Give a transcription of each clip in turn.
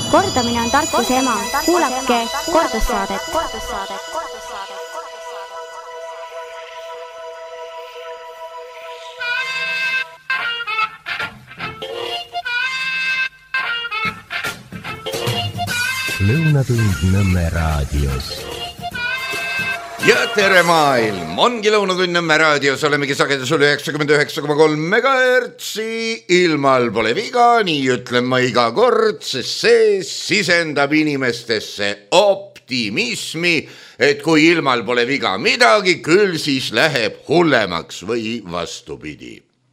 Kordamine on tarkuse ema. Kuulake kordussaadet. Lõunatund Nõmme raadios. Ja tere maailm, ongi Lõunatund Nõmme raadios, olemegi sagedusel 99,3 MHz, ilmal pole viga, nii ütlen ma iga kord, sest see sisendab inimestesse optimismi, et kui ilmal pole viga midagi, küll siis läheb hullemaks või vastupidi.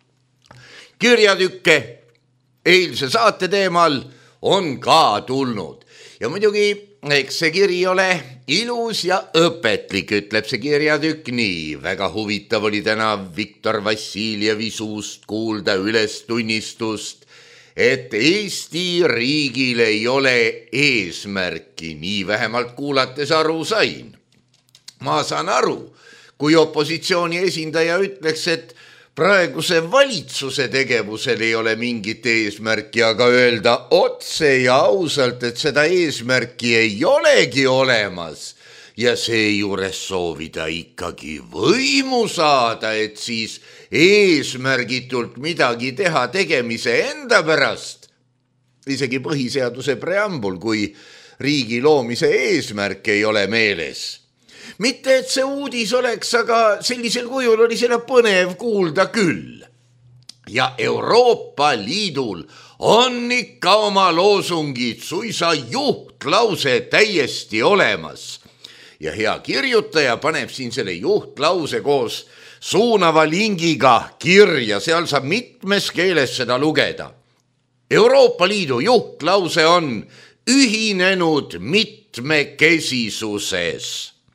Kirjatükke eilse saate teemal on ka tulnud. Ja muidugi, eks see kiri ole ilus ja õpetlik, ütleb see kirjatükk nii. Väga huvitav oli täna Viktor Vassiljevi suust kuulda ülestunnistust, et Eesti riigil ei ole eesmärki, nii vähemalt kuulates aru sain. Ma saan aru, kui opositsiooni esindaja ütleks, et praeguse valitsuse tegevusel ei ole mingit eesmärki, aga öelda otse ja ausalt, et seda eesmärki ei olegi olemas ja seejuures soovida ikkagi võimu saada, et siis eesmärgitult midagi teha tegemise enda pärast. Isegi põhiseaduse preambul, kui riigi loomise eesmärk ei ole meeles. Mitte, et see uudis oleks, aga sellisel kujul oli seda põnev kuulda küll. Ja Euroopa Liidul on ikka oma loosungid, suisa juhtlause täiesti olemas. Ja hea kirjutaja paneb siin selle juhtlause koos suunava lingiga kirja, seal saab mitmes keeles seda lugeda. Euroopa Liidu juhtlause on ühinenud mitmekesisuses.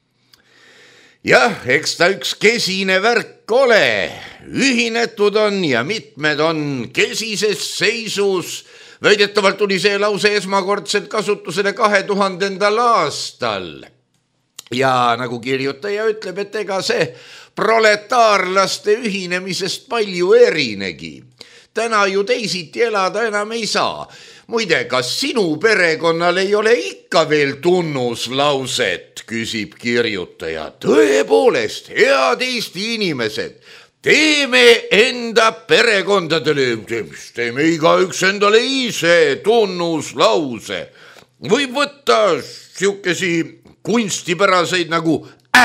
Jah, eks ta üks kesine värk ole, ühinetud on ja mitmed on kesises seisus. Väidetavalt tuli see lause esmakordselt kasutusele 2000. aastal. Ja nagu kirjutaja ütleb, et ega see proletaarlaste ühinemisest palju erinegi. Täna ju teisiti elada enam ei saa. Muide, kas sinu perekonnal ei ole ikka veel tunnuslauset, küsib kirjutaja. Tõepoolest, head Eesti inimesed, teeme enda perekondadele, teeme igaüks endale ise tunnuslause. Võib võtta siukesi kunstipäraseid nagu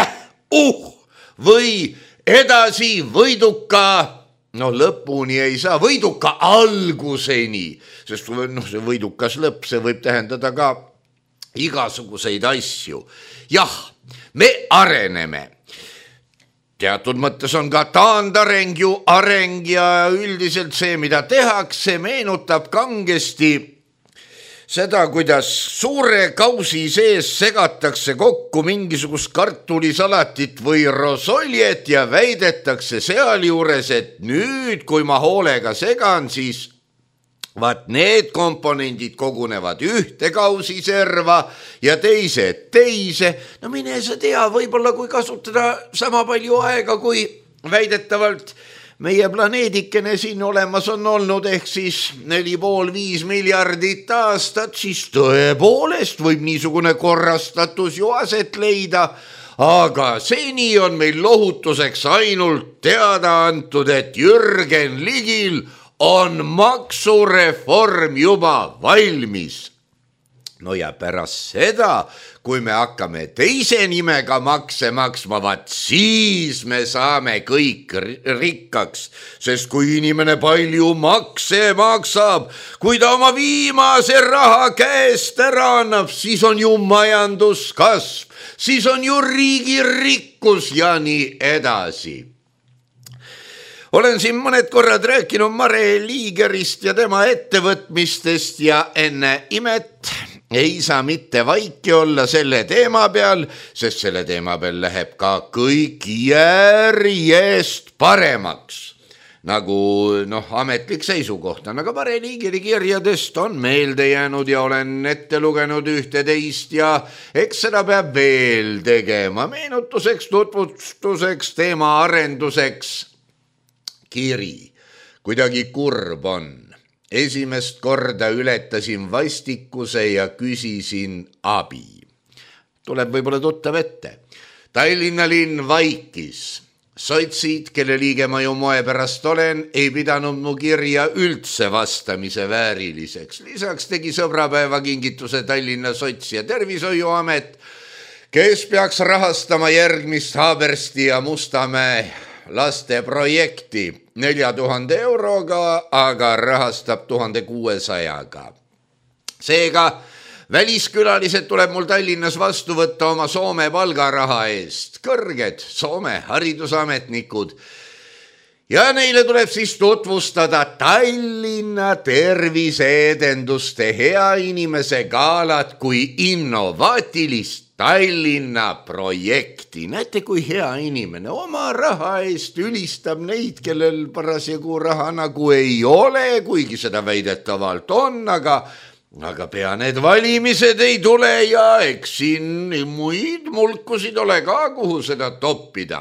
või edasi võiduka. No lõpuni ei saa, võiduka alguseni, sest see võidukas lõpp, see võib tähendada ka igasuguseid asju. Jah, me areneme. Teatud mõttes on ka taandareng ju areng ja üldiselt see, mida tehakse, meenutab kangesti seda, kuidas suure kausi sees segatakse kokku mingisugust kartulisalatit või rosoljet ja väidetakse sealjuures, et nüüd, kui ma hoolega segan, siis vaat need komponendid kogunevad ühte kausiserva ja teised teise. No mine sa tea, võib-olla kui kasutada sama palju aega, kui väidetavalt meie planeedikene siin olemas on olnud, ehk siis 4,5–5 miljardit aastat, siis tõepoolest võib niisugune korrastatus ju aset leida, aga seni on meil lohutuseks ainult teada antud, et Jürgen Ligil on maksureform juba valmis. No ja pärast seda, kui me hakkame teise nimega makse maksma, vaat siis me saame kõik rikkaks, sest kui inimene palju makse maksab, kui ta oma viimase raha käest ära annab, siis on ju majanduskasv, siis on ju riigi rikkus ja nii edasi. Olen siin mõned korrad rääkinud Mare Liigerist ja tema ettevõtmistest ja enne imet ei saa mitte vaiki olla selle teema peal, sest selle teema peal läheb ka kõik järjest paremaks. Nagu ametlik seisukoht on, aga Mare Liigeri kirjadest on meelde jäänud ja olen ette lugenud ühte-teist ja eks seda peab veel tegema. Meenutuseks, tutvustuseks, teema arenduseks. Kiri, kuidagi kurb on. esimest korda ületasin vastikuse ja küsisin abi. Tuleb võib-olla tuttav ette. Tallinna linn vaikis. Sotsid, kelle liige ma ju moe pärast olen, ei pidanud mu kirja üldse vastamise vääriliseks. Lisaks tegi sõbrapäeva kingituse Tallinna Sots ja Tervishoiuamet, kes peaks rahastama järgmist Haabersti ja Mustamäe laste projekti 4000 euroga, aga rahastab 1600-ga. Seega väliskülalised tuleb mul Tallinnas vastu võtta oma Soome palgaraha eest. Kõrged Soome haridusametnikud. Ja neile tuleb siis tutvustada Tallinna terviseedenduste hea inimese galat kui innovaatilist Tallinna projekti. Näete, kui hea inimene oma raha eest ülistab neid, kellel parasjagu raha nagu ei ole, kuigi seda väidetavalt on, aga pea need valimised ei tule ja eks siin muid mulkusid ole ka, kuhu seda toppida.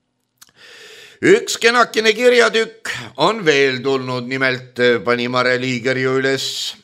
Üks kenakene kirjatükk on veel tulnud, nimelt pani Mare Liiger ju üles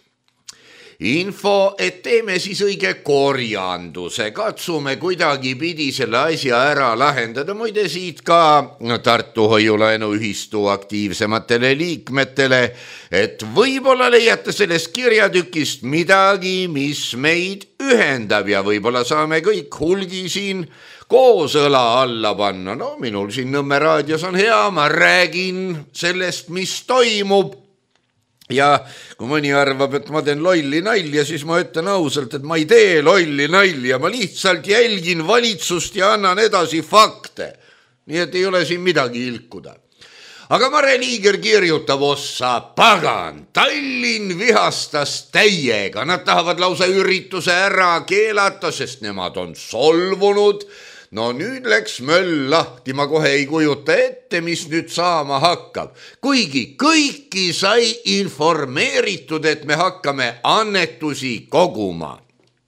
info, et teeme siis õige korjanduse, katsume kuidagi pidi selle asja ära lahendada. Muide siit ka Tartu Hoiulaenuühistu aktiivsematele liikmetele, et võib-olla leiate sellest kirjatükist midagi, mis meid ühendab ja võib-olla saame kõik hulgi siin koos õla alla panna. No minul siin Nõmme raadios on hea, ma räägin sellest, mis toimub. Ja kui mõni arvab, et ma teen lolli nalja, siis ma ütlen ausalt, et ma ei tee lolli nalja, ma lihtsalt jälgin valitsust ja annan edasi fakte. Nii et ei ole siin midagi ilkuda. Aga Mare Liiger kirjutab ossa, pagan, Tallinn vihastas täiega, nad tahavad lausa ürituse ära keelata, sest nemad on solvunud. No nüüd läks möll lahti, ma kohe ei kujuta ette, mis nüüd saama hakkab. Kuigi kõiki sai informeeritud, et me hakkame annetusi koguma.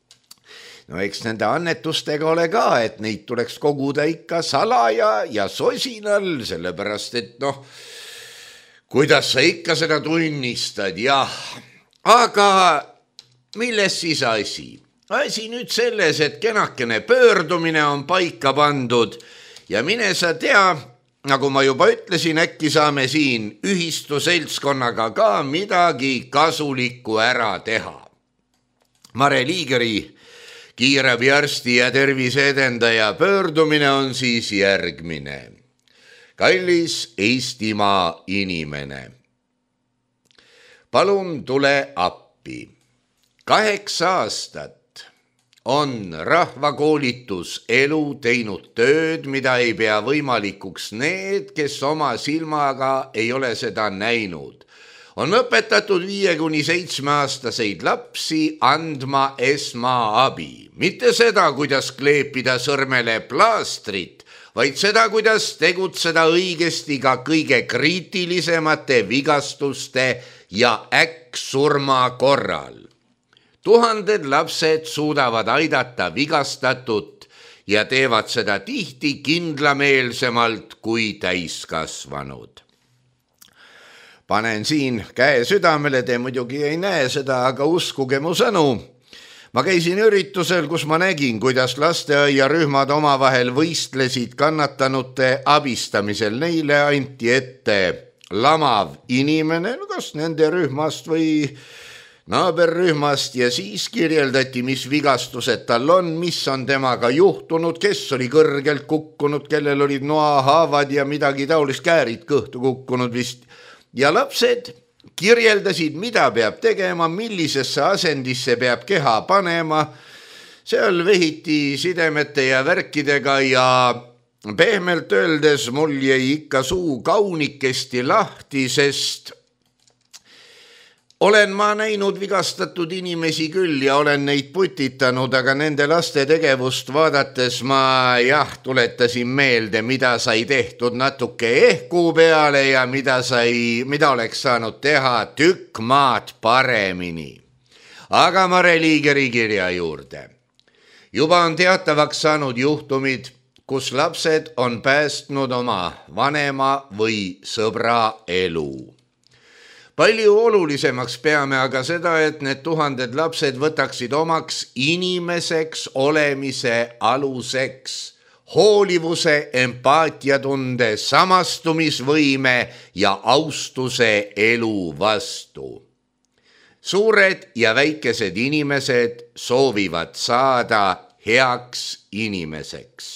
No eks nende annetustega ole ka, et neid tuleks koguda ikka salaja ja sosinal, sellepärast et kuidas sa ikka seda tunnistad, jah. Aga milles siis asi? Asi nüüd selles, et kenakene pöördumine on paika pandud ja mine sa tea, nagu ma juba ütlesin, äkki saame siin ühistu seltskonnaga ka midagi kasulikku ära teha. Mare Liigeri kiirabiarsti ja terviseedendaja pöördumine on siis järgmine. Kallis Eestimaa inimene, palun tule appi. 8 aastat on rahvakoolitus elu teinud tööd, mida ei pea võimalikuks need, kes oma silmaga ei ole seda näinud. On õpetatud 5–7-aastaseid lapsi andma esmaabi. Mitte seda, kuidas kleepida sõrmele plaastrit, vaid seda, kuidas tegutseda õigesti ka kõige kriitilisemate vigastuste ja äkksurma korral. 1000 lapsed suudavad aidata vigastatut ja teevad seda tihti kindlameelsemalt kui täiskasvanud. Panen siin käe südamele, te muidugi ei näe seda, aga uskuge mu sõnu. Ma käisin üritusel, kus ma nägin, kuidas lasteaiarühmad omavahel võistlesid kannatanute abistamisel. Neile anti ette lamav inimene, kas nende rühmast või naaberrühmast, ja siis kirjeldati, mis vigastused tal on, mis on temaga juhtunud, kes oli kõrgelt kukkunud, kellel olid noahaavad ja midagi taolist, käärid kõhtu kukkunud vist. Ja lapsed kirjeldasid, mida peab tegema, millisesse asendisse peab keha panema. Seal vehiti sidemete ja värkidega ja pehmelt öeldes mul jäi ikka suu kaunikesti lahti, sest olen ma näinud vigastatud inimesi küll ja olen neid putitanud, aga nende laste tegevust vaadates ma tuletasin meelde, mida sai tehtud natuke ehku peale ja mida oleks saanud teha tükk maad paremini. Aga Mare Liigeri kirja juurde. Juba on teatavaks saanud juhtumid, kus lapsed on päästnud oma vanema või sõbra elu. Palju olulisemaks peame aga seda, et need 1000 lapsed võtaksid omaks inimeseks olemise aluseks hoolivuse, empaatiatunde, samastumisvõime ja austuse elu vastu. Suured ja väikesed inimesed soovivad saada heaks inimeseks.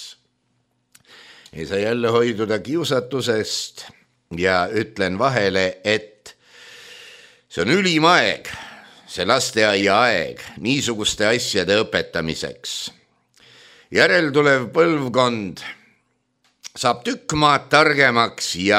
Ei saa jälle hoiduda kiusatusest ja ütlen vahele, et see on ülim aeg, see lasteaia aeg niisuguste asjade õpetamiseks. Järeltulev põlvkond saab tükk maad targemaks ja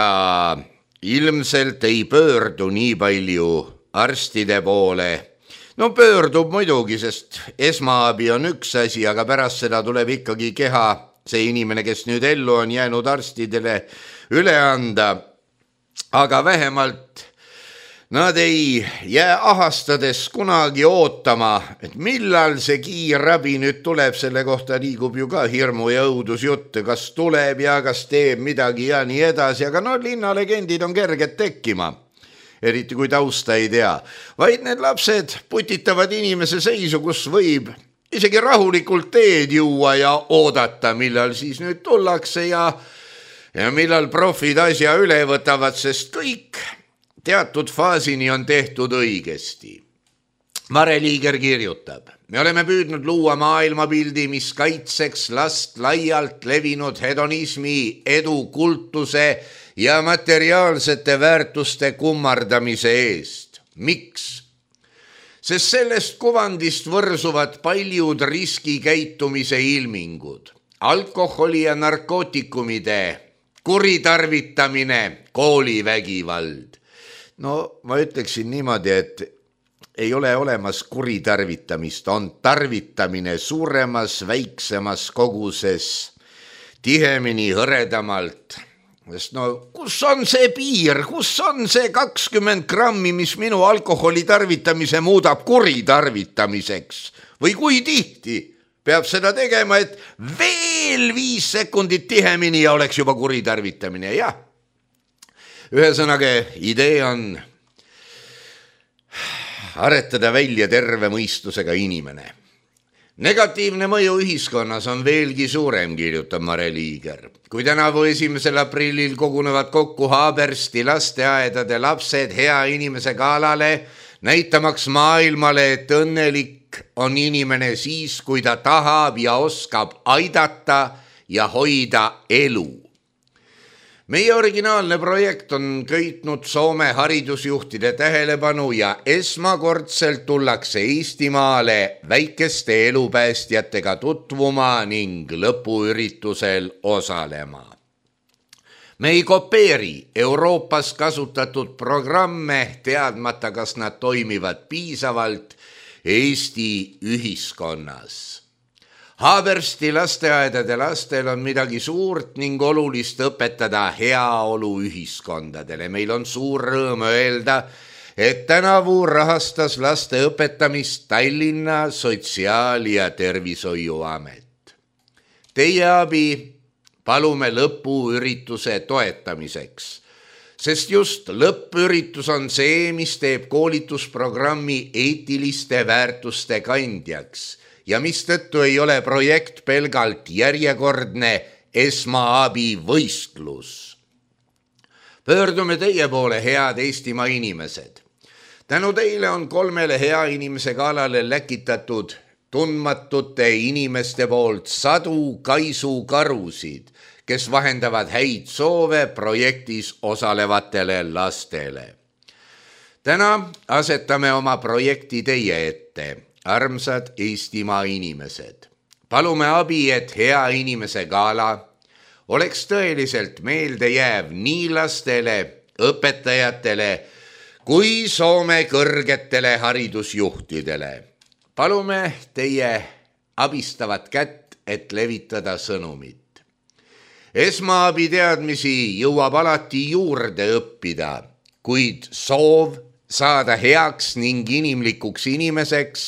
ilmselt ei pöördu nii palju arstide poole. No pöördub muidugi, sest esmaabi on üks asi, aga pärast seda tuleb ikkagi keha see inimene, kes nüüd ellu on jäänud arstidele üle anda. Aga vähemalt nad ei jää ahastades kunagi ootama, et millal see kiirabi nüüd tuleb, selle kohta liigub ju ka hirmu ja õudusjutt, kas tuleb ja kas teeb midagi ja nii edasi, aga no linnalegendid on kerged tekkima, eriti kui tausta ei tea. Vaid need lapsed putitavad inimese seisu, kus võib isegi rahulikult teed juua ja oodata, millal siis nüüd tullakse ja millal profid asja üle võtavad, sest kõik teatud faasini on tehtud õigesti. Mare Liiger kirjutab, me oleme püüdnud luua maailmapildi, mis kaitseks last laialt levinud hedonismi, edukultuse ja materiaalsete väärtuste kummardamise eest. Miks? Sest sellest kuvandist võrsuvad paljud riskikäitumise ilmingud, alkoholi ja narkootikumide kuritarvitamine, koolivägivald. No ma ütleksin niimoodi, et ei ole olemas kuritarvitamist, on tarvitamine suuremas, väiksemas koguses, tihemini, hõredamalt. Sest no kus on see piir, kus on see 20 grammi, mis minu alkoholi tarvitamise muudab kuritarvitamiseks? Või kui tihti peab seda tegema, et veel 5 sekundit tihemini ja oleks juba kuritarvitamine, jah. Ühesõnaga, idee on aretada välja terve mõistusega inimene. Negatiivne mõju ühiskonnas on veelgi suurem, kirjutab Mare Liiger. Kui tänavu 1. aprillil kogunevad kokku Haabersti lasteaedade lapsed hea inimese galale, näitamaks maailmale, et õnnelik on inimene siis, kui ta tahab ja oskab aidata ja hoida elu. Meie originaalne projekt on köitnud Soome haridusjuhtide tähelepanu ja esmakordselt tullakse Eestimaale väikeste elupäästjatega tutvuma ning lõpuüritusel osalema. Me ei kopeeri Euroopas kasutatud programme, teadmata, kas nad toimivad piisavalt Eesti ühiskonnas. Haabersti lasteaedade lastel on midagi suurt ning olulist õpetada heaolu ühiskondadele. Meil on suur rõõm öelda, et tänavu rahastas laste õpetamist Tallinna Sotsiaal- ja Tervishoiuamet. Teie abi palume lõpuürituse toetamiseks, sest just lõppüritus on see, mis teeb koolitusprogrammi eetiliste väärtuste kandjaks ja mistõttu ei ole projekt pelgalt järjekordne esmaabi võistlus. Pöördume teie poole, head Eestimaa inimesed. Tänu teile on 3 hea inimese galale läkitatud tundmatute inimeste poolt sadu kaisukarusid, kes vahendavad häid soove projektis osalevatele lastele. Täna asetame oma projekti teie ette. Armsad Eestimaa inimesed, palume abi, et hea inimese gala oleks tõeliselt meeldejääv nii lastele, õpetajatele kui Soome kõrgetele haridusjuhtidele. Palume teie abistavat kätt, et levitada sõnumit. Esmaabi teadmisi jõuab alati juurde õppida, kuid soov saada heaks ning inimlikuks inimeseks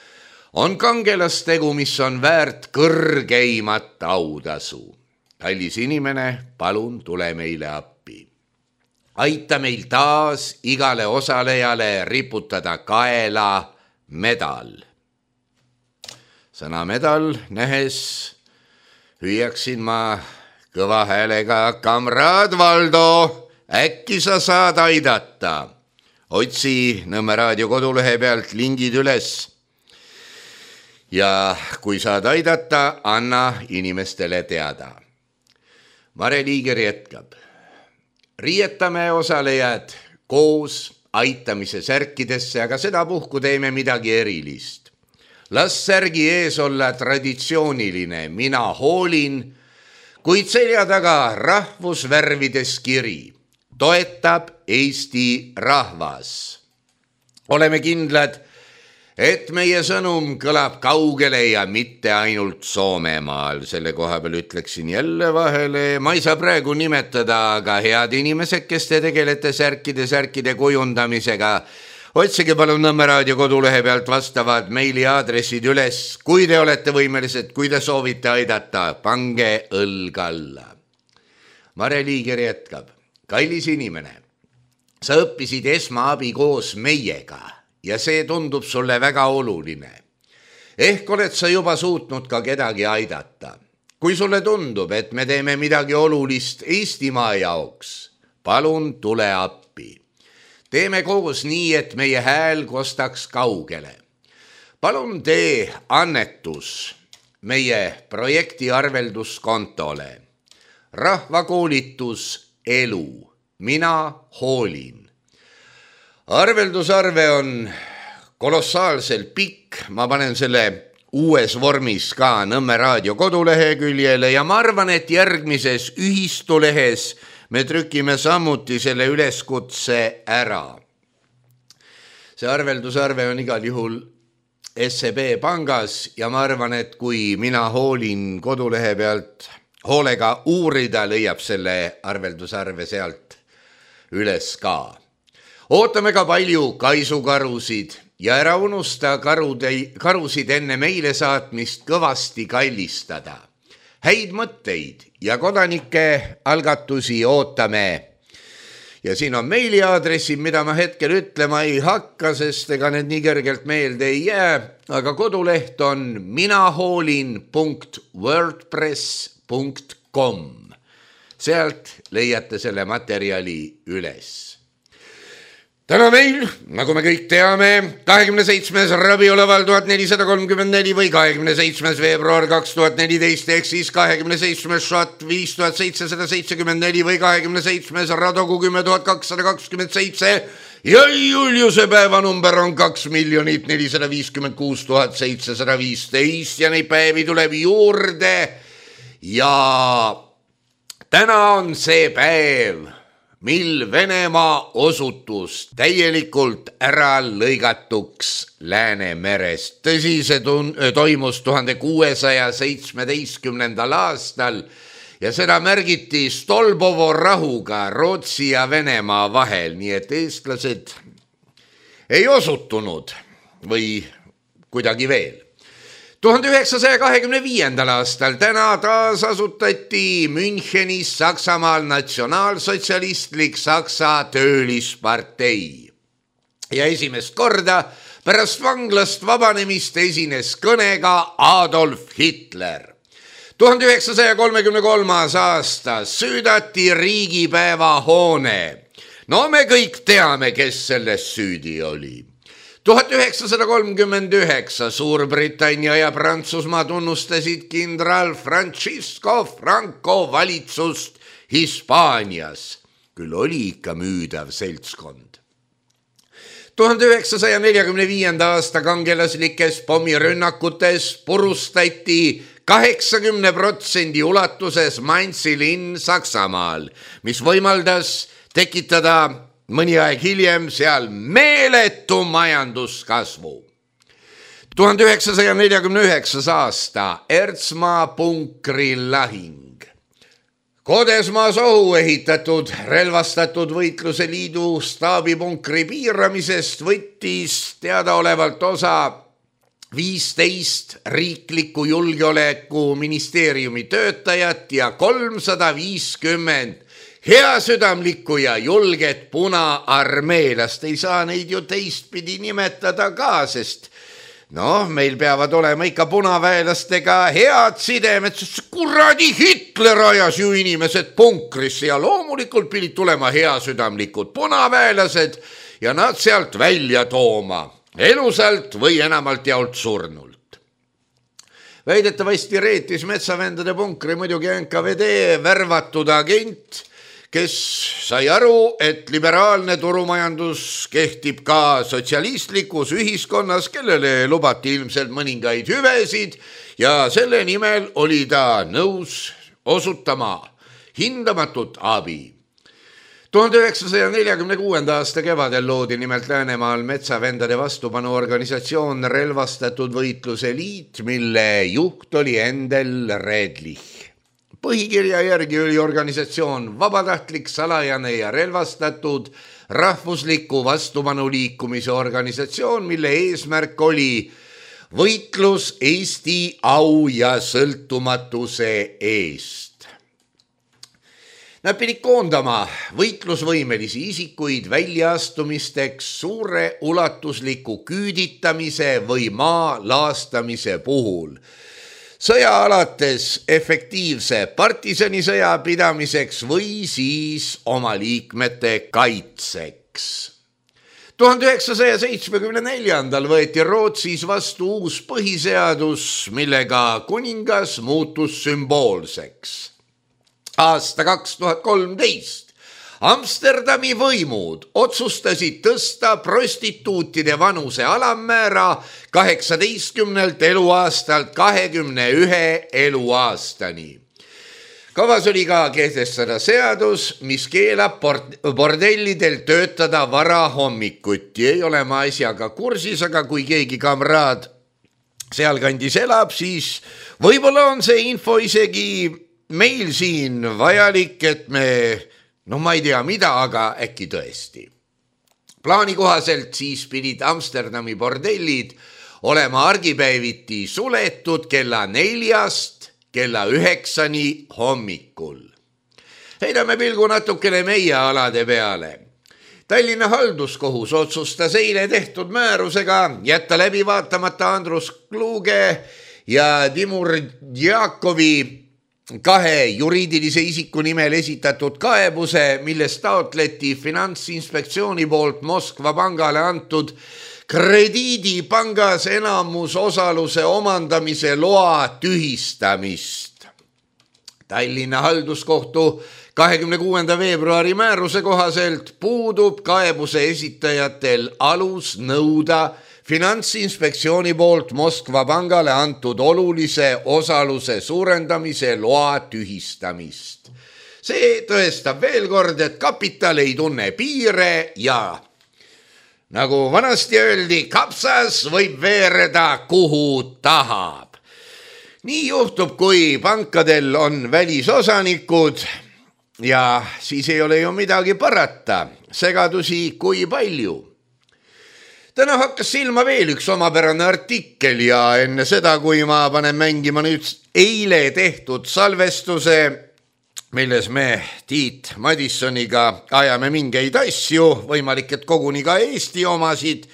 on kangelastegu, mis on väärt kõrgeimat autasu. Kallis inimene, palun tule meile appi. aita meil taas igale osalejale riputada kaela medal. Sõna medal nähes hüüaksin ma kõva häälega: kamraad Valdo, äkki sa saad aidata? Otsi Nõmme raadio kodulehe pealt lingid üles. Ja kui saad aidata, anna inimestele teada. Mare Liiger jätkab. Riietame osalejad koos aitamise särkidesse, aga sedapuhku teeme midagi erilist. Las särgi ees olla traditsiooniline mina hoolin, kuid selja taga rahvusvärvides kiri: toetab Eesti rahvas. Oleme kindlad, et meie sõnum kõlab kaugele ja mitte ainult Soomemaal. Selle koha peal ütleksin jälle vahele, ma ei saa praegu nimetada, aga head inimesed, kes te tegelete särkide kujundamisega, otsige palun Nõmme raadio kodulehe pealt vastavad meiliaadressid üles. Kui te olete võimelised, kui te soovite aidata, pange õlg alla. Mare Liiger jätkab. Kallis inimene, sa õppisid esmaabi koos meiega ja see tundub sulle väga oluline. Ehk oled sa juba suutnud ka kedagi aidata. Kui sulle tundub, et me teeme midagi olulist Eestimaa jaoks, palun tule appi. Teeme koos nii, et meie hääl kostaks kaugele. Palun tee annetus meie projekti arvelduskontole. Rahvakoolitus elu. Mina hoolin. Arveldusarve on kolossaalselt pikk. Ma panen selle uues vormis ka Nõmme raadio koduleheküljele ja ma arvan, et järgmises ühistulehes me trükime samuti selle üleskutse ära. See arveldusarve on igal juhul SEB pangas ja ma arvan, et kui mina hoolin kodulehe pealt hoolega uurida, leiab selle arveldusarve sealt üles ka. Ootame ka palju kaisukarusid ja ära unusta karusid enne meile saatmist kõvasti kallistada. Häid mõtteid ja kodanike algatusi ootame. Ja siin on meiliaadressid, mida ma hetkel ütlema ei hakka, sest ega need nii kergelt meelde ei jää, aga koduleht on minahoolin.wordpress.com. Sealt leiate selle materjali üles. Täna meil, nagu me kõik teame, 27. Rabioleval 1434 või 27. veebruar 2014 ehk siis 27. Šat 5774 või 27. Radogu 10227 ja Juliuse päevanumber on 2 456 715 ja neid päevi tuleb juurde ja täna on see päev, mil Venemaa osutus täielikult ära lõigatuks Läänemerest. Tõsi, see toimus 1617. aastal ja seda märgiti Stolbovo rahuga Rootsi ja Venemaa vahel, nii et eestlased ei osutunud või kuidagi veel. 1925. aastal täna taas asutati Münchenis Saksamaal natsionaalsotsialistlik Saksa töölispartei. Ja esimest korda pärast vanglast vabanemist esines kõnega Adolf Hitler. 1933. aasta süüdati riigipäeva hoone. No me kõik teame, kes selles süüdi oli. 1939 Suurbritannia ja Prantsusmaa tunnustasid kindral Francisco Franco valitsust Hispaanias. Küll oli ikka müüdav seltskond. 1945. aasta kangelaslikes pommirünnakutes purustati 80% ulatuses Mainzi linn Saksamaal, mis võimaldas tekitada mõni aeg hiljem seal meeletu majanduskasvu. 1949. aasta Ertsmaa punkri lahing. Kodesmaas ohu ehitatud relvastatud võitluse liidu staabipunkri piiramisest võttis teadaolevalt osa 15 riikliku julgeoleku ministeeriumi töötajat ja 350 heasüdamlikku ja julget punaarmeelast ei saa neid ju teistpidi nimetada ka, sest meil peavad olema ikka punaväelastega head sidemed, sest kuradi Hitler ajas ju inimesed punkrisse ja loomulikult pidid tulema heasüdamlikud punaväelased ja nad sealt välja tooma, elusalt või enamalt jaolt surnult. Väidetavasti reetis metsavendade punkri muidugi NKVD värvatud agent, kes sai aru, et liberaalne turumajandus kehtib ka sotsialistlikus ühiskonnas, kellele lubati ilmselt mõningaid hüvesid ja selle nimel oli ta nõus osutama hindamatut abi. 1946. aasta kevadel loodi nimelt Läänemaal metsavendade vastupanuorganisatsioon Relvastatud Võitluse Liit, mille juht oli Endel Redlich. Põhikirja järgi oli organisatsioon vabatahtlik, salajane ja relvastatud rahvusliku vastupanuliikumise organisatsioon, mille eesmärk oli võitlus Eesti au ja sõltumatuse eest. Nad pidid koondama võitlusvõimelisi isikuid väljaastumisteks suure ulatusliku küüditamise või maa laastamise puhul, sõja alates efektiivse partisanisõja pidamiseks või siis oma liikmete kaitseks. 1974. võeti Rootsis vastu uus põhiseadus, millega kuningas muutus sümboolseks. Aasta 2013 Amsterdami võimud otsustasid tõsta prostituutide vanuse alammäära 18 eluaastalt 21 eluaastani. Kavas oli ka kehtestada seadus, mis keelab bordellidel töötada varahommikuti. Ei ole ma asjaga kursis, aga kui keegi kamraad sealkandis elab, siis võib-olla on see info isegi meil siin vajalik, et me ma ei tea mida, aga äkki tõesti. Plaani kohaselt siis pidid Amsterdami bordellid olema argipäeviti suletud kella 4-st kella 9 hommikul. Heidame pilgu natukene meie alade peale. Tallinna halduskohus otsustas eile tehtud määrusega jätta läbi vaatamata Andrus Kluge ja Timur Djakovi 2 juriidilise isiku nimel esitatud kaebuse, milles taotleti Finantsinspektsiooni poolt Moskva pangale antud krediidipangas enamusosaluse omandamise loa tühistamist. Tallinna halduskohtu 26. veebruari määruse kohaselt puudub kaebuse esitajatel alus nõuda Finantsinspektsiooni poolt Moskva pangale antud olulise osaluse suurendamise loa tühistamist. See tõestab veel kord, et kapital ei tunne piire ja nagu vanasti öeldi, kapsas võib veereda kuhu tahab. Nii juhtub, kui pankadel on välisosanikud ja siis ei ole ju midagi parata, segadusi kui palju. Täna hakkas silma veel üks omapärane artikkel ja enne seda, kui ma panen mängima nüüd eile tehtud salvestuse, milles me Tiit Madissoniga ajame mingeid asju, võimalik, et koguni ka Eesti omasid,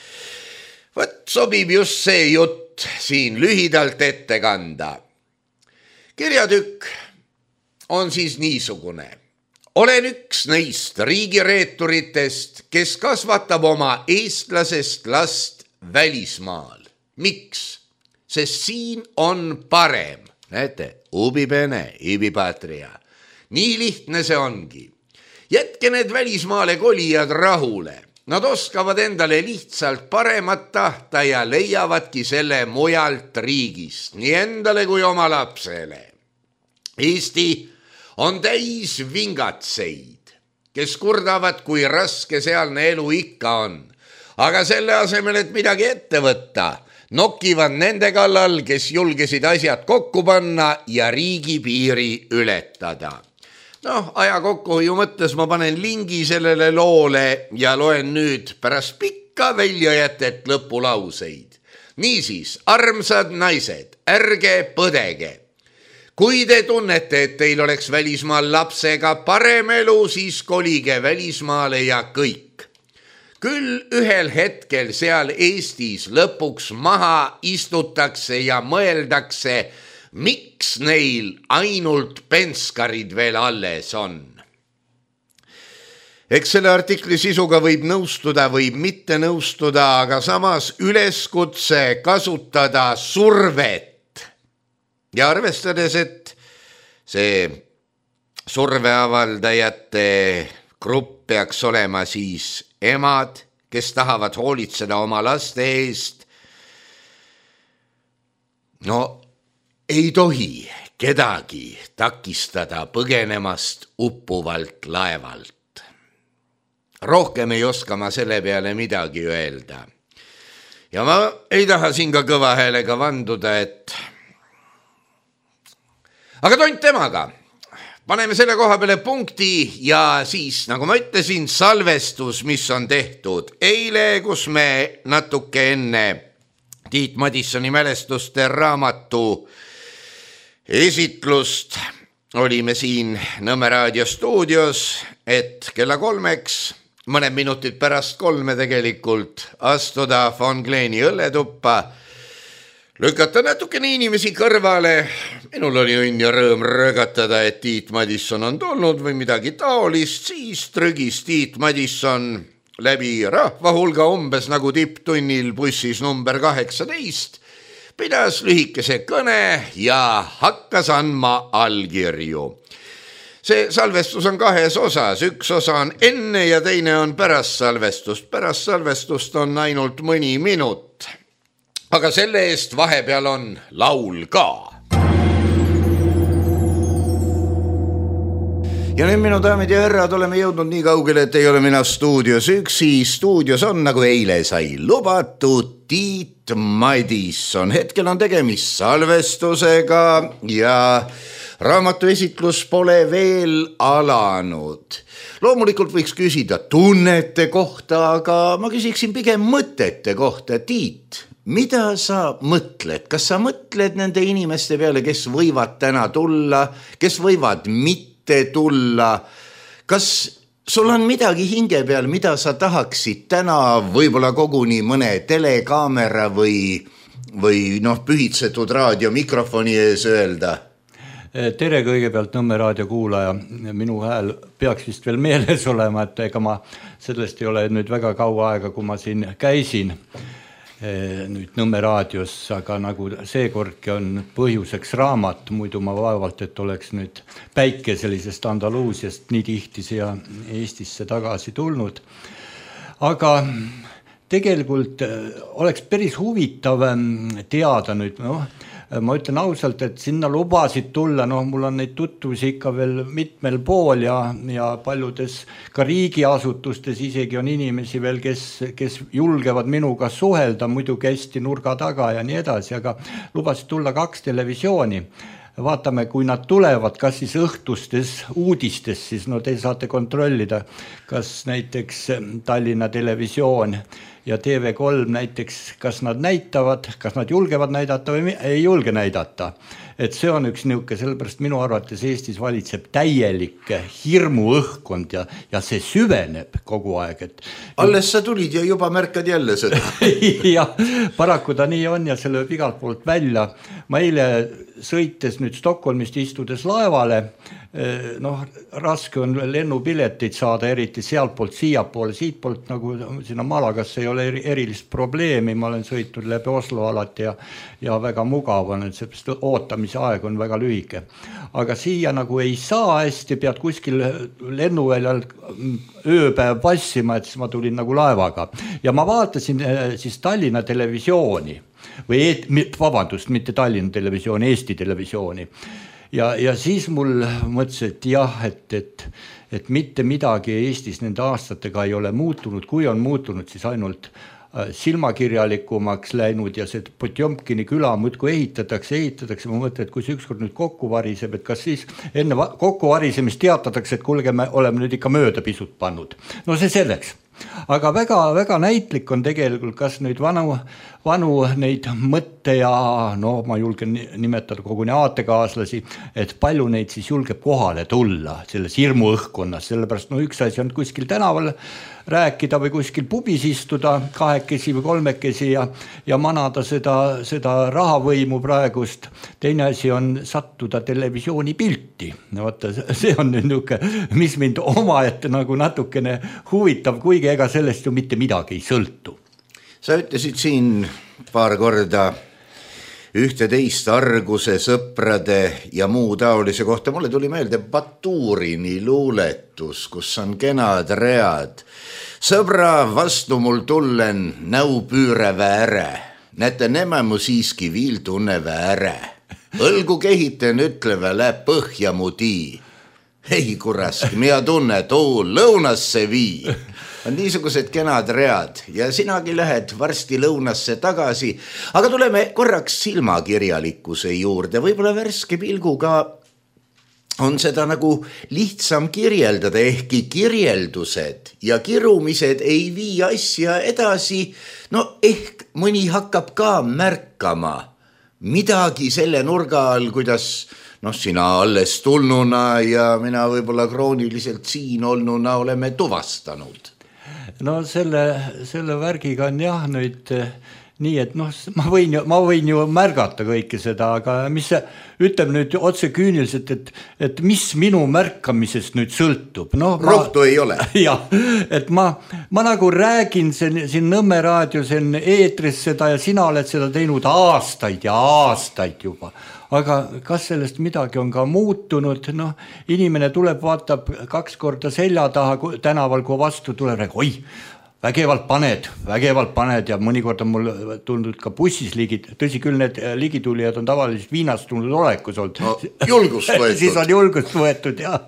sobib just see jutt siin lühidalt ette kanda. Kirjatükk on siis niisugune. Olen üks neist riigireeturitest, kes kasvatab oma eestlasest last välismaal. Miks? Sest siin on parem. Näete, ubi bene, ibi patria. Nii lihtne see ongi. Jätke need välismaale kolijad rahule. Nad oskavad endale lihtsalt paremat tahta ja leiavadki selle mujalt riigist, nii endale kui oma lapsele. Eesti on täis vingatseid, kes kurdavad, kui raske sealne elu ikka on. Aga selle asemel, et midagi ette võtta, nokivad nende kallal, kes julgesid asjad kokku panna ja riigipiiri ületada. Aja kokkuhoiu mõttes ma panen lingi sellele loole ja loen nüüd pärast pikka väljajätet lõpulauseid. Niisiis, armsad naised, ärge põdege. kui te tunnete, et teil oleks välismaal lapsega parem elu, siis kolige välismaale ja kõik. Küll ühel hetkel seal Eestis lõpuks maha istutakse ja mõeldakse, miks neil ainult penskarid veel alles on. Eks selle artikli sisuga võib nõustuda, võib mitte nõustuda, aga samas üleskutse kasutada survet. Ja arvestades, et see surveavaldajate grupp peaks olema siis emad, kes tahavad hoolitseda oma laste eest, no ei tohi kedagi takistada põgenemast uppuvalt laevalt. Rohkem ei oska ma selle peale midagi öelda. Ja ma ei taha siin ka kõva häälega vanduda, et aga tont temaga. Paneme selle koha peale punkti ja siis, nagu ma ütlesin, salvestus, mis on tehtud eile, kus me natuke enne Tiit Madissoni mälestuste raamatu esitlust olime siin Nõmme raadio stuudios, et kella 3, mõned minutid pärast 3 tegelikult astuda Von Kleeni õlletuppa, lükata natukene inimesi kõrvale. Minul oli õnn ja rõõm rõgatada, et Tiit Madisson on tulnud või midagi taolist, siis trügis Tiit Madisson läbi rahva hulga umbes nagu tipptunnil bussis number 18, pidas lühikese kõne ja hakkas andma allkirju. See salvestus on 2 osas, üks osa on enne ja teine on pärast salvestust. Pärast salvestust on ainult mõni minut. Aga selle eest vahepeal on laul ka. Ja nüüd minu daamid ja härrad, oleme jõudnud nii kaugele, et ei ole mina stuudios üksi. Stuudios on, nagu eile sai lubatud, Tiit Madisson. Hetkel on tegemist salvestusega ja raamatu esitlus pole veel alanud. Loomulikult võiks küsida tunnete kohta, aga ma küsiksin pigem mõtete kohta. Tiit, mida sa mõtled? Kas sa mõtled nende inimeste peale, kes võivad täna tulla, kes võivad mitte tulla? Kas sul on midagi hinge peal, mida sa tahaksid täna võib-olla koguni mõne telekaamera või pühitsetud raadiomikrofoni ees öelda? Tere kõigepealt Nõmme raadio kuulaja. Minu hääl peaks vist veel meeles olema, et ega ma sellest ei ole nüüd väga kaua aega, kui ma siin käisin nüüd Nõmme raadios, aga nagu seekordki on põhjuseks raamat, muidu ma vaevalt, et oleks nüüd päike sellisest Andaluusiast nii tihti siia Eestisse tagasi tulnud. Aga tegelikult oleks päris huvitav teada nüüd, ma ütlen ausalt, et sinna lubasid tulla, mul on neid tutvusi ikka veel mitmel pool ja paljudes ka riigiasutustes isegi on inimesi veel, kes julgevad minuga suhelda, muidugi hästi nurga taga ja nii edasi, aga lubasid tulla 2 televisiooni. Vaatame, kui nad tulevad, kas siis õhtustes uudistes, siis te saate kontrollida, kas näiteks Tallinna televisioon ja TV3 näiteks, kas nad näitavad, kas nad julgevad näidata või ei julge näidata. Et see on üks niuke, sellepärast minu arvates Eestis valitseb täielik hirmuõhkkond ja see süveneb kogu aeg. Alles sa tulid ja juba märkad jälle seda. Ja paraku ta nii on ja see lööb igalt poolt välja. Ma eile sõites nüüd Stockholmist istudes laevale, raske on lennupileteid saada, eriti sealtpoolt siiapoole, siitpoolt nagu sinna Malagasse ei ole erilist probleemi, ma olen sõitnud läbi Oslo alati ja väga mugav on, et see ootamise aeg on väga lühike. Aga siia nagu ei saa hästi, pead kuskil lennuväljal ööpäev passima, et siis ma tulin nagu laevaga. Ja ma vaatasin siis Tallinna televisiooni, vabandust, mitte Tallinna televisiooni, Eesti televisiooni. Ja siis mul mõtlesin, et jah, et mitte midagi Eestis nende aastatega ei ole muutunud, kui on muutunud, siis ainult silmakirjalikumaks läinud ja see Potjomkini küla muudkui ehitatakse, ma mõtlen, et kui see ükskord nüüd kokku variseb, et kas siis enne kokku varisemist teatatakse, et kuulge, me oleme nüüd ikka mööda pisut pannud. No see selleks. Aga väga näitlik on tegelikult, kas nüüd vanu neid mõtte ja ma julgen nimetada koguni aatekaaslasi, et palju neid siis julgeb kohale tulla selles hirmuõhkkonnas, sellepärast üks asi on kuskil tänaval rääkida või kuskil pubis istuda kahekesi või kolmekesi ja manada seda rahavõimu praegust. Teine asi on sattuda televisiooni pilti. Vaata, see on nüüd niisugune, mis mind omaette nagu natukene huvitab, kuigi ega sellest ju mitte midagi ei sõltu. Sa ütlesid siin paar korda ühte teist Arguse, sõprade ja muu taolise kohta. Mulle tuli meelde Baturini luuletus, kus on kenad read. Sõbra vastu mul tullen näupüüre vääre. Näete, nemä mu siiski viil tunne vääre. Õlgu kehiten ütlevä läheb põhja mu tii. Ei kurask, mina tunne, tuu lõunasse vii. On niisugused kenad read ja sinagi lähed varsti lõunasse tagasi, aga tuleme korraks silmakirjalikkuse juurde, võib-olla värske pilguga on seda nagu lihtsam kirjeldada, ehkki kirjeldused ja kirumised ei vii asja edasi, ehk mõni hakkab ka märkama midagi selle nurga all, kuidas sina alles tulnuna ja mina võib-olla krooniliselt siin olnuna oleme tuvastanud. Selle värgiga on jah nüüd nii, et ma võin ju märgata kõike seda, aga mis see ütleb nüüd otse küüniliselt, et mis minu märkamisest nüüd sõltub. Rohtu ei ole. Jah, et ma nagu räägin siin Nõmme raadios eetris seda ja sina oled seda teinud aastaid ja aastaid juba. Aga kas sellest midagi on ka muutunud? Inimene tuleb, vaatab 2 korda selja taha tänaval, kui vastu tuleb, oi, vägevalt paned ja mõnikord on mul tulnud ka bussis ligid, tõsi küll, need ligitulijad on tavaliselt viinast tulnud olekus olnud. Julgust võetud. Siis on julgust võetud, jah.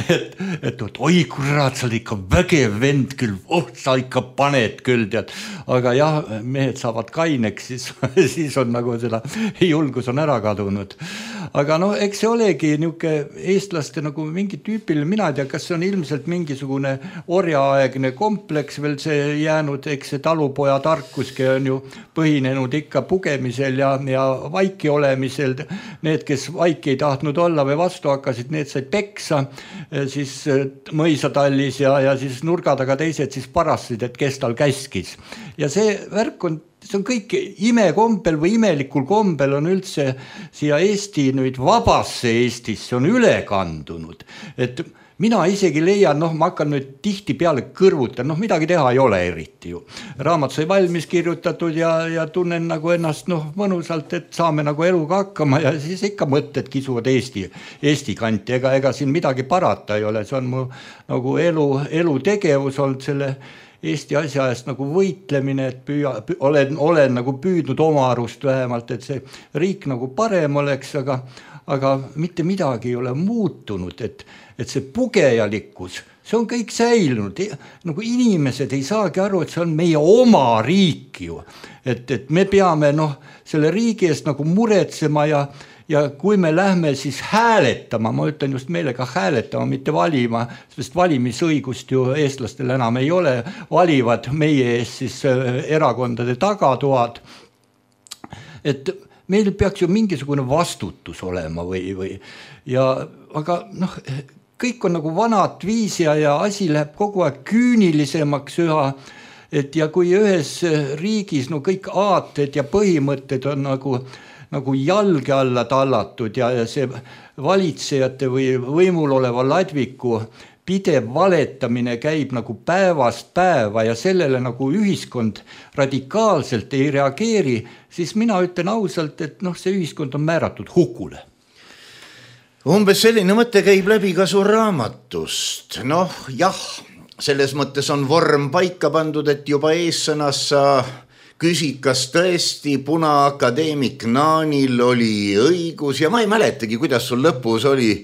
Et oi kurat, sa oled ikka vägev vend küll, sa ikka paned küll, tead. Aga jah, mehed saavad kaineks, siis on nagu seda julgus on ära kadunud. Aga eks see olegi niisugune eestlaste nagu mingi tüüpiline, mina ei tea, kas see on ilmselt mingisugune orjaaegne kompleks veel see jäänud, eks see talupoja tarkuski on ju põhinenud ikka pugemisel ja vaiki olemisel. Need, kes vaiki ei tahtnud olla või vastu hakkasid, need said peksa siis mõisatallis ja siis nurga taga teised siis parasid, et kes tal käskis. Ja see värk on, see on kõik imekombel või imelikul kombel on üldse siia Eesti nüüd vabasse Eestisse on üle kandunud, et mina isegi leian, ma hakkan nüüd tihti peale kõrvuta, midagi teha ei ole eriti ju. Raamat sai valmis kirjutatud ja tunnen nagu ennast mõnusalt, et saame nagu eluga hakkama ja siis ikka mõtted kisuvad Eesti kanti, ega siin midagi parata ei ole, see on mu nagu elutegevus olnud selle Eesti asja eest nagu võitlemine, et olen nagu püüdnud oma arust vähemalt, et see riik nagu parem oleks, aga mitte midagi ei ole muutunud, et see pugejalikkus, see on kõik säilunud, nagu inimesed ei saagi aru, et see on meie oma riik ju, et me peame selle riigi eest nagu muretsema ja kui me lähme siis hääletama, ma ütlen just meelega hääletama, mitte valima, sest valimisõigust ju eestlastel enam ei ole, valivad meie eest siis erakondade tagatoad, et meil peaks ju mingisugune vastutus olema aga kõik on nagu vanat viisi ja asi läheb kogu aeg küünilisemaks üha, et ja kui ühes riigis kõik aated ja põhimõtted on nagu jalge alla tallatud ja see valitsejate või võimul oleva ladviku pidev valetamine käib nagu päevast päeva ja sellele nagu ühiskond radikaalselt ei reageeri, siis mina ütlen ausalt, et see ühiskond on määratud hukule. Umbes selline mõte käib läbi ka su raamatust. Jah, selles mõttes on vorm paika pandud, et juba eessõnas sa küsid, kas tõesti Punaakadeemik Naanil oli õigus ja ma ei mäletagi, kuidas sul lõpus oli,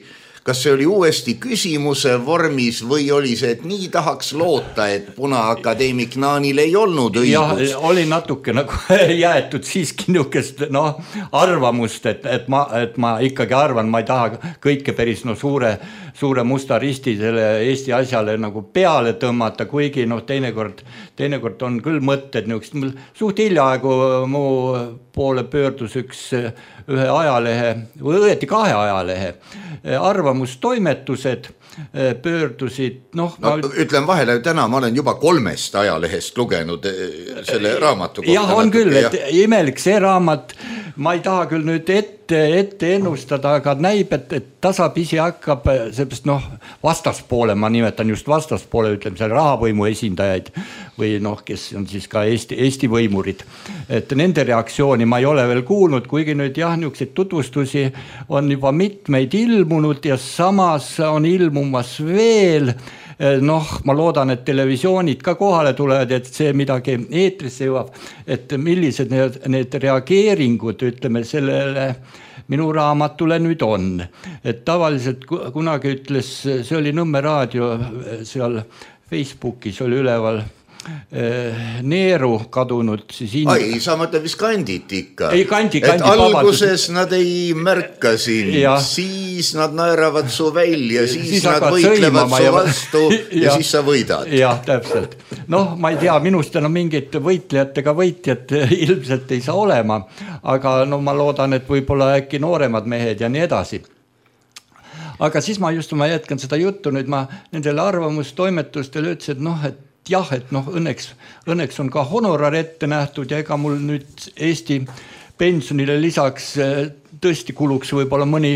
kas see oli uuesti küsimuse vormis või oli see, et nii tahaks loota, et Punaakadeemik Naanil ei olnud õigus? Jah, oli natuke nagu jäetud siiski niukest arvamust, et ma ikkagi arvan, ma ei taha kõike päris suure musta risti selle Eesti asjale nagu peale tõmmata, kuigi teinekord on küll mõtted niukest. Suht hiljaaegu mu poole pöördus ühe ajalehe või õieti 2 ajalehe arvamustoimetused pöördusid. Ütlen vahele, täna ma olen juba 3 ajalehest lugenud selle raamatu kohta. Jah, on küll, et imelik see raamat, ma ei taha küll nüüd ette ennustada, aga näib, et tasapisi hakkab sellest vastaspoole, ma nimetan just vastaspoole, ütleme seal rahavõimu esindajaid või kes on siis ka Eesti võimurid. Et nende reaktsiooni ma ei ole veel kuulnud, kuigi nüüd niisuguseid tutvustusi on juba mitmeid ilmunud ja samas on ilmumas veel. Ma loodan, et televisioonid ka kohale tulevad, et see midagi eetrisse jõuab, et millised need reageeringud, ütleme, sellele minu raamatule nüüd on. Et tavaliselt kunagi ütles, see oli Nõmme raadio seal Facebookis oli üleval Neeru kadunud siis sa mõtled vist kandit ikka. Ei, kandi, alguses nad ei märka sind, siis nad naeravad su välja, siis nad võitlevad su vastu ja siis sa võidad. Jah, täpselt. Ma ei tea, minust enam mingit võitlejatega võitjat ilmselt ei saa olema, aga ma loodan, et võib-olla äkki nooremad mehed ja nii edasi. Aga siis ma jätkan seda juttu, nüüd ma nendele arvamustoimetustele ütlesin, et jah, et õnneks on ka honorar ette nähtud ja ega mul nüüd Eesti pensionile lisaks tõesti kuluks võib-olla mõni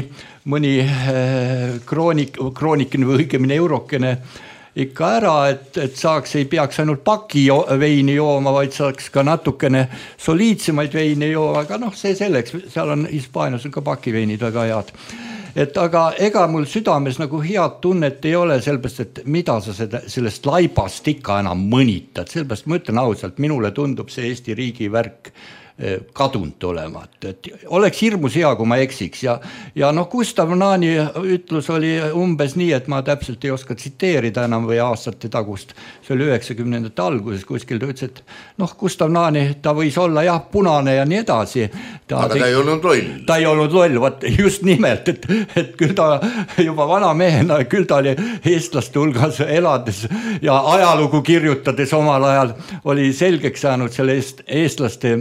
kroonikene või õigemini eurokene ikka ära, et saaks, ei peaks ainult paki veini jooma, vaid saaks ka natukene soliidsemaid veini jooma, aga see selleks, seal on Hispaanias on ka pakiveinid väga head. Et aga ega mul südames nagu head tunnet ei ole, sellepärast, et mida sa sellest laibast ikka enam mõnitad, sellepärast ma ütlen ausalt, minule tundub see Eesti riigi värk kadunud olema, et oleks hirmus hea, kui ma eksiks ja Gustav Naani ütlus oli umbes nii, et ma täpselt ei oska tsiteerida enam või aastate tagust, see oli 90ndate alguses kuskil, ta ütles, et Gustav Naani, ta võis olla punane ja nii edasi. Aga ta ei olnud loll. Ta ei olnud loll, just nimelt, et küll ta juba vana mehena, küll ta oli eestlaste hulgas elades ja ajalugu kirjutades omal ajal oli selgeks saanud selle eestlaste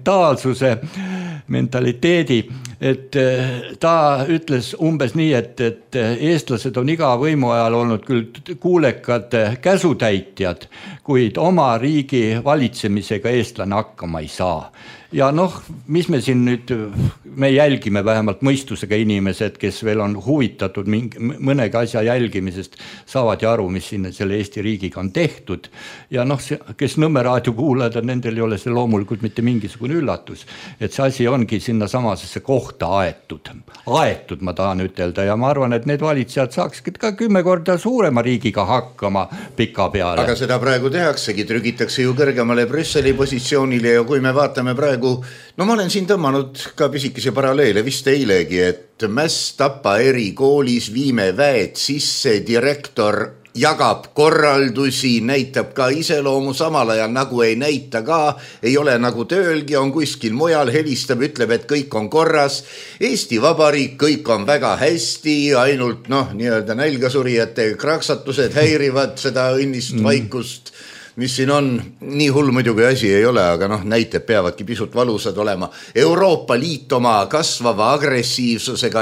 mentaliteedi, et ta ütles umbes nii, et eestlased on iga võimu ajal olnud küll kuulekad käsutäitjad, kuid oma riigi valitsemisega eestlane hakkama ei saa. Ja mis me siin nüüd, me jälgime vähemalt mõistusega inimesed, kes veel on huvitatud mõnegi asja jälgimisest, saavad ju aru, mis siin selle Eesti riigiga on tehtud. Ja kes Nõmme raadio kuulajad, nendel ei ole see loomulikult mitte mingisugune üllatus, et see asi ongi sinna samasesse kohta aetud, ma tahan ütelda ja ma arvan, et need valitsejad saaksid ka 10 korda suurema riigiga hakkama pika peale. Aga seda praegu tehaksegi, trügitakse ju kõrgemale Brüsseli positsioonile ja kui me vaatame praegu, ma olen siin tõmmanud ka pisikese paralleele vist eilegi, et Mäss-Tapa erikoolis viime väed sisse, direktor jagab korraldusi, näitab ka iseloomu, samal ajal nagu ei näita ka, ei ole nagu töölgi, on kuskil mujal, helistab, ütleb, et kõik on korras. Eesti Vabariik, kõik on väga hästi, ainult nii-öelda nälgasurijate kraksatused häirivad seda õnnist vaikust, mis siin on, nii hull muidugi asi ei ole, aga näited peavadki pisut valusad olema. Euroopa Liit oma kasvava agressiivsusega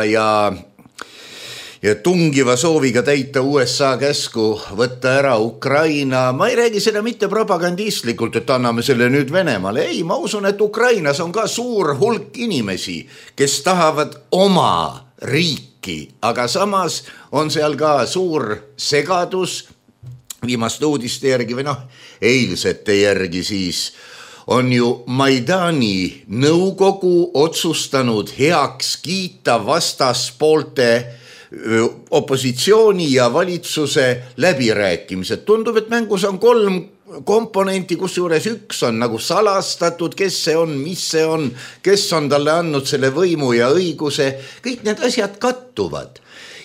ja tungiva sooviga täita USA käsku võtta ära Ukraina. Ma ei räägi seda mitte propagandistlikult, et anname selle nüüd Venemaale. Ei, ma usun, et Ukrainas on ka suur hulk inimesi, kes tahavad oma riiki, aga samas on seal ka suur segadus. Viimaste uudiste järgi või eilsete järgi siis on ju Maidani nõukogu otsustanud heaks kiita vastaspoolte opositsiooni ja valitsuse läbirääkimised. Tundub, et mängus on 3 komponenti, kus juures üks on nagu salastatud, kes see on, mis see on, kes on talle andnud selle võimu ja õiguse. Kõik need asjad kattuvad.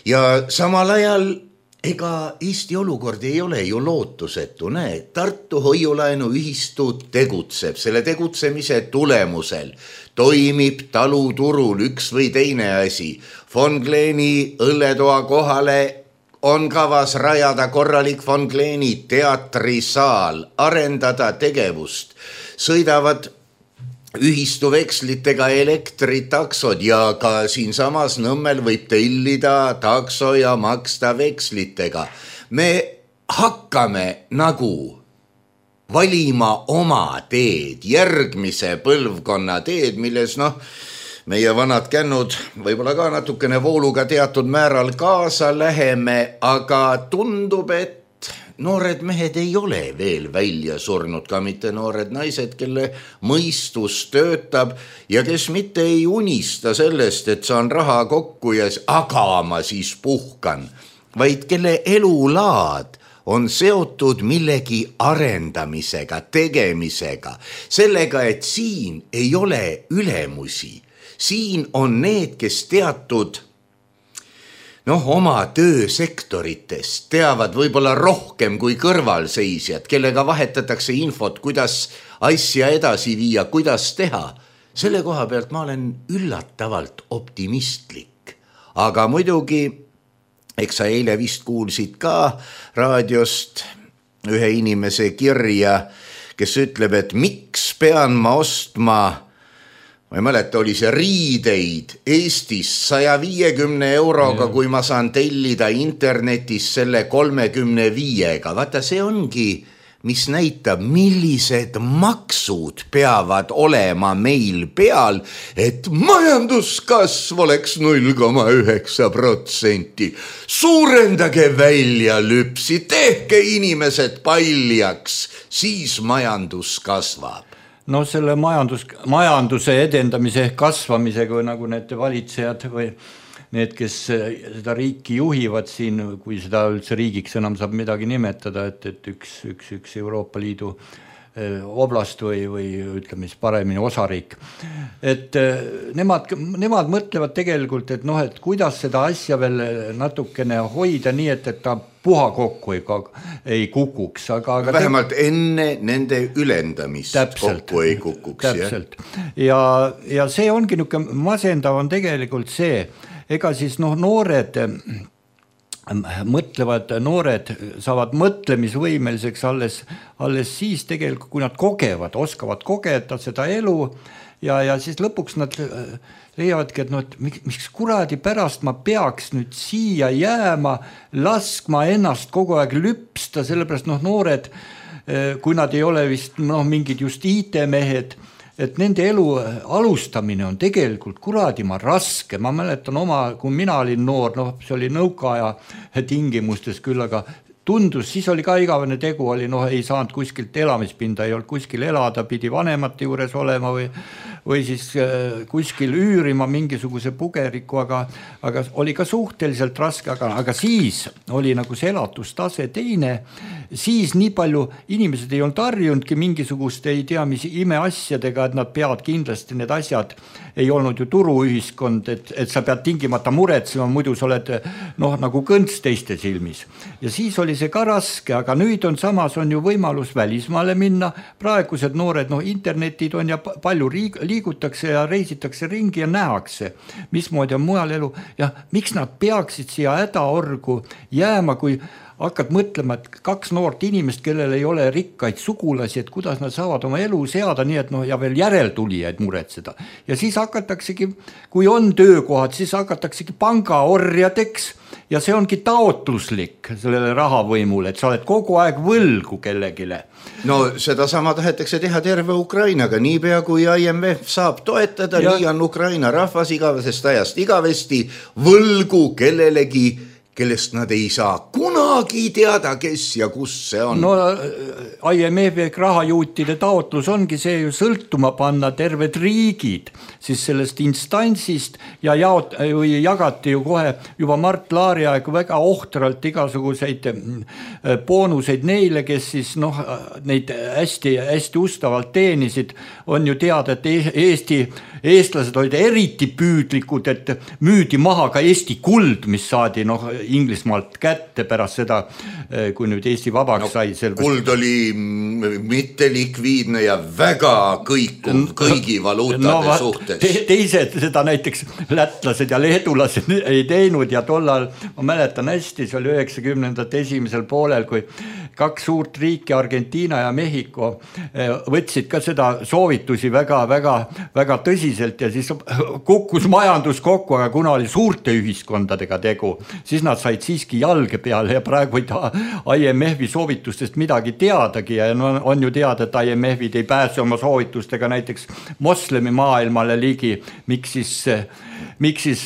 ja samal ajal ega Eesti olukord ei ole ju lootusetu, näe, Tartu hoiulaenuühistu tegutseb, selle tegutsemise tulemusel toimib taluturul üks või teine asi. Von Kleeni õlletoa kohale on kavas rajada korralik Von Kleeni teatrisaal, arendada tegevust, sõidavad ühistu vekslitega elektritaksod ja ka siinsamas Nõmmel võib tellida takso ja maksta vekslitega. Me hakkame nagu valima oma teed, järgmise põlvkonna teed, milles meie vanad kännud võib-olla ka natukene vooluga teatud määral kaasa läheme, aga tundub, et noored mehed ei ole veel välja surnud, ka mitte noored naised, kelle mõistus töötab ja kes mitte ei unista sellest, et saan raha kokku ja aga ma siis puhkan, vaid kelle elulaad on seotud millegi arendamisega, tegemisega, sellega, et siin ei ole ülemusi, siin on need, kes teatud oma töösektorites teavad võib-olla rohkem kui kõrvalseisjad, kellega vahetatakse infot, kuidas asja edasi viia, kuidas teha. Selle koha pealt ma olen üllatavalt optimistlik, aga muidugi, eks sa eile vist kuulsid ka raadiost ühe inimese kirja, kes ütleb, et miks pean ma ostma, ma ei mäleta, oli see riideid Eestis 150 euroga, kui ma saan tellida internetis selle 35-ga. Vaata, see ongi, mis näitab, millised maksud peavad olema meil peal, et majanduskasv oleks 0,9%. Suurendage välja lüpsi, tehke inimesed paljaks, siis majandus kasvab. No selle majanduse edendamise kasvamisega või nagu need valitsejad või need, kes seda riiki juhivad siin, kui seda üldse riigiks enam saab midagi nimetada, et üks Euroopa Liidu oblast või ütleme siis paremini osariik. Et nemad mõtlevad tegelikult, et et kuidas seda asja veel natukene hoida nii, et ta puha kokku ei kukuks. Aga vähemalt enne nende ülendamist kokku ei kukuks. Täpselt. Ja see ongi niisugune masendav on tegelikult see, ega siis noored noored saavad mõtlemisvõimeliseks alles siis tegelikult, kui nad oskavad kogeda seda elu ja siis lõpuks nad leiavadki, et miks kuradi pärast ma peaks nüüd siia jääma, laskma ennast kogu aeg lüpsta, sellepärast noored, kui nad ei ole vist mingid just IT-mehed, et nende elu alustamine on tegelikult kuradima raske. Ma mäletan kui mina olin noor, see oli nõukaaja tingimustes küll, aga tundus, siis oli ka igavene tegu, ei saanud kuskilt elamispinda, ei olnud kuskil elada, pidi vanemate juures olema või siis kuskil üürima mingisuguse pugeriku, aga oli ka suhteliselt raske, aga siis oli nagu see elatustase teine, siis nii palju inimesed ei olnud harjunudki mingisugust, ei tea mis imeasjadega, et nad peavad kindlasti need asjad, ei olnud ju turuühiskond, et sa pead tingimata muretsema, muidu sa oled nagu kõnts teiste silmis. Ja siis oli see ka raske, aga nüüd on ju võimalus välismaale minna, praegused noored, internetid on ja palju liigutakse ja reisitakse ringi ja nähakse, mismoodi on mujal elu ja miks nad peaksid siia hädaorgu jääma, kui hakkad mõtlema, et 2 noort inimest, kellel ei ole rikkaid sugulasi, et kuidas nad saavad oma elu seada, nii et ja veel järeltulijaid muretseda. Ja siis hakataksegi, kui on töökohad, siis hakataksegi pangaorjadeks ja see ongi taotluslik sellele rahavõimule, et sa oled kogu aeg võlgu kellegile. No seda sama tahetakse teha terve Ukrainaga, niipea kui IMF saab toetada, nii on Ukraina rahvas igavesest ajast igavesti võlgu kellelegi, kellest nad ei saa kunagi teada, kes ja kus see on. No IMF-i rahajuutide taotlus ongi see ju sõltuma panna terved riigid siis sellest instantsist ja jagati ju kohe juba Mart Laari aegu väga ohtralt igasuguseid boonuseid neile, kes siis neid hästi ustavalt teenisid. On ju teada, et eestlased olid eriti püüdlikud, et müüdi maha ka Eesti kuld, mis saadi Inglismaalt kätte pärast seda, kui nüüd Eesti vabaks sai. Kuld oli mitte likviidne ja väga kõikuv kõigi valuutade suhtes. Teised seda näiteks lätlased ja leedulased ei teinud ja tollal, ma mäletan hästi, see oli 90ndate esimesel poolel, kui 2 suurt riiki, Argentiina ja Mehhiko, võtsid ka seda soovitusi väga tõsiselt ja siis kukkus majandus kokku, aga kuna oli suurte ühiskondadega tegu, siis nad said siiski jalge peale ja praegu ei taha IMF-i soovitustest midagi teadagi ja on ju teada, et IMF-id ei pääse oma soovitustega näiteks moslemi maailmale ligi, miks siis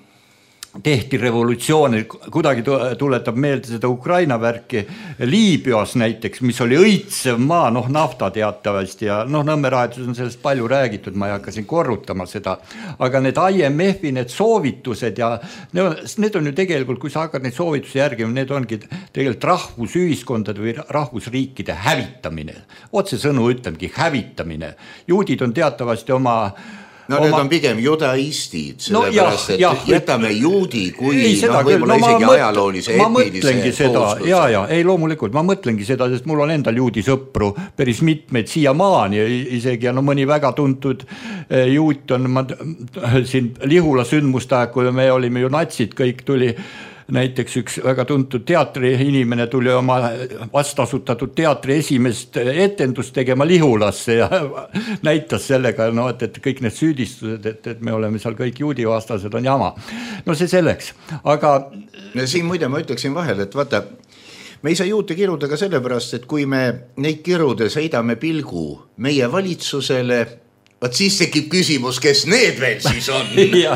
tehti revolutsiooni, kuidagi tuletab meelde seda Ukraina värki Liibüas näiteks, mis oli õitsev maa, nafta teatavasti ja Nõmme raadios on sellest palju räägitud, ma ei hakka siin korrutama seda, aga need IMF-i need soovitused ja need on ju tegelikult, kui sa hakkad neid soovitusi järgima, need ongi tegelikult rahvusühiskondade või rahvusriikide hävitamine, otsesõnu ütlemgi hävitamine. Juudid on teatavasti need on pigem judaistid, sellepärast, et jätame juudi kui võib-olla isegi ajaloolise eetilise kohustuse. Ei loomulikult, ma mõtlengi seda, sest mul on endal juudi sõpru päris mitmeid siiamaani isegi ja mõni väga tuntud juut on siin Lihula sündmuste aeg, kui me olime ju natsid, kõik tuli näiteks üks väga tuntud teatri inimene tuli oma vastasutatud teatri esimest etendust tegema Lihulasse ja näitas sellega, et kõik need süüdistused, et me oleme seal kõik juudi vastased on jama. See selleks, aga... Siin muide ma ütleksin vahel, et vaata, me ei saa juute kiruda ka sellepärast, et kui me neid kirudes heidame pilgu meie valitsusele, vaat siis tekib küsimus, kes need veel siis on. Ja,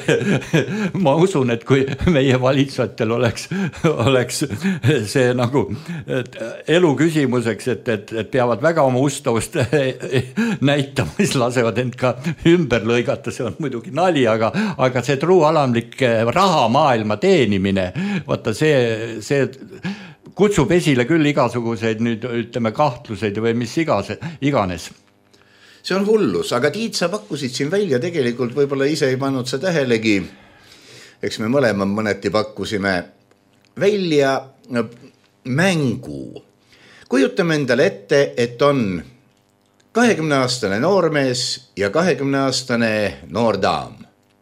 ma usun, et kui meie valitsujatel oleks see nagu elu küsimuseks, et peavad väga oma ustavust näitama, siis lasevad end ka ümber lõigata, see on muidugi nali, aga see truualamlik rahamaailma teenimine, vaata see kutsub esile küll igasuguseid nüüd ütleme kahtluseid või mis iganes. See on hullus, aga Tiit, sa pakkusid siin välja tegelikult, võib-olla ise ei pannud sa tähelegi, eks me mõneti pakkusime välja mängu. Kujutame endale ette, et on 20-aastane noormees ja 20-aastane noordaam.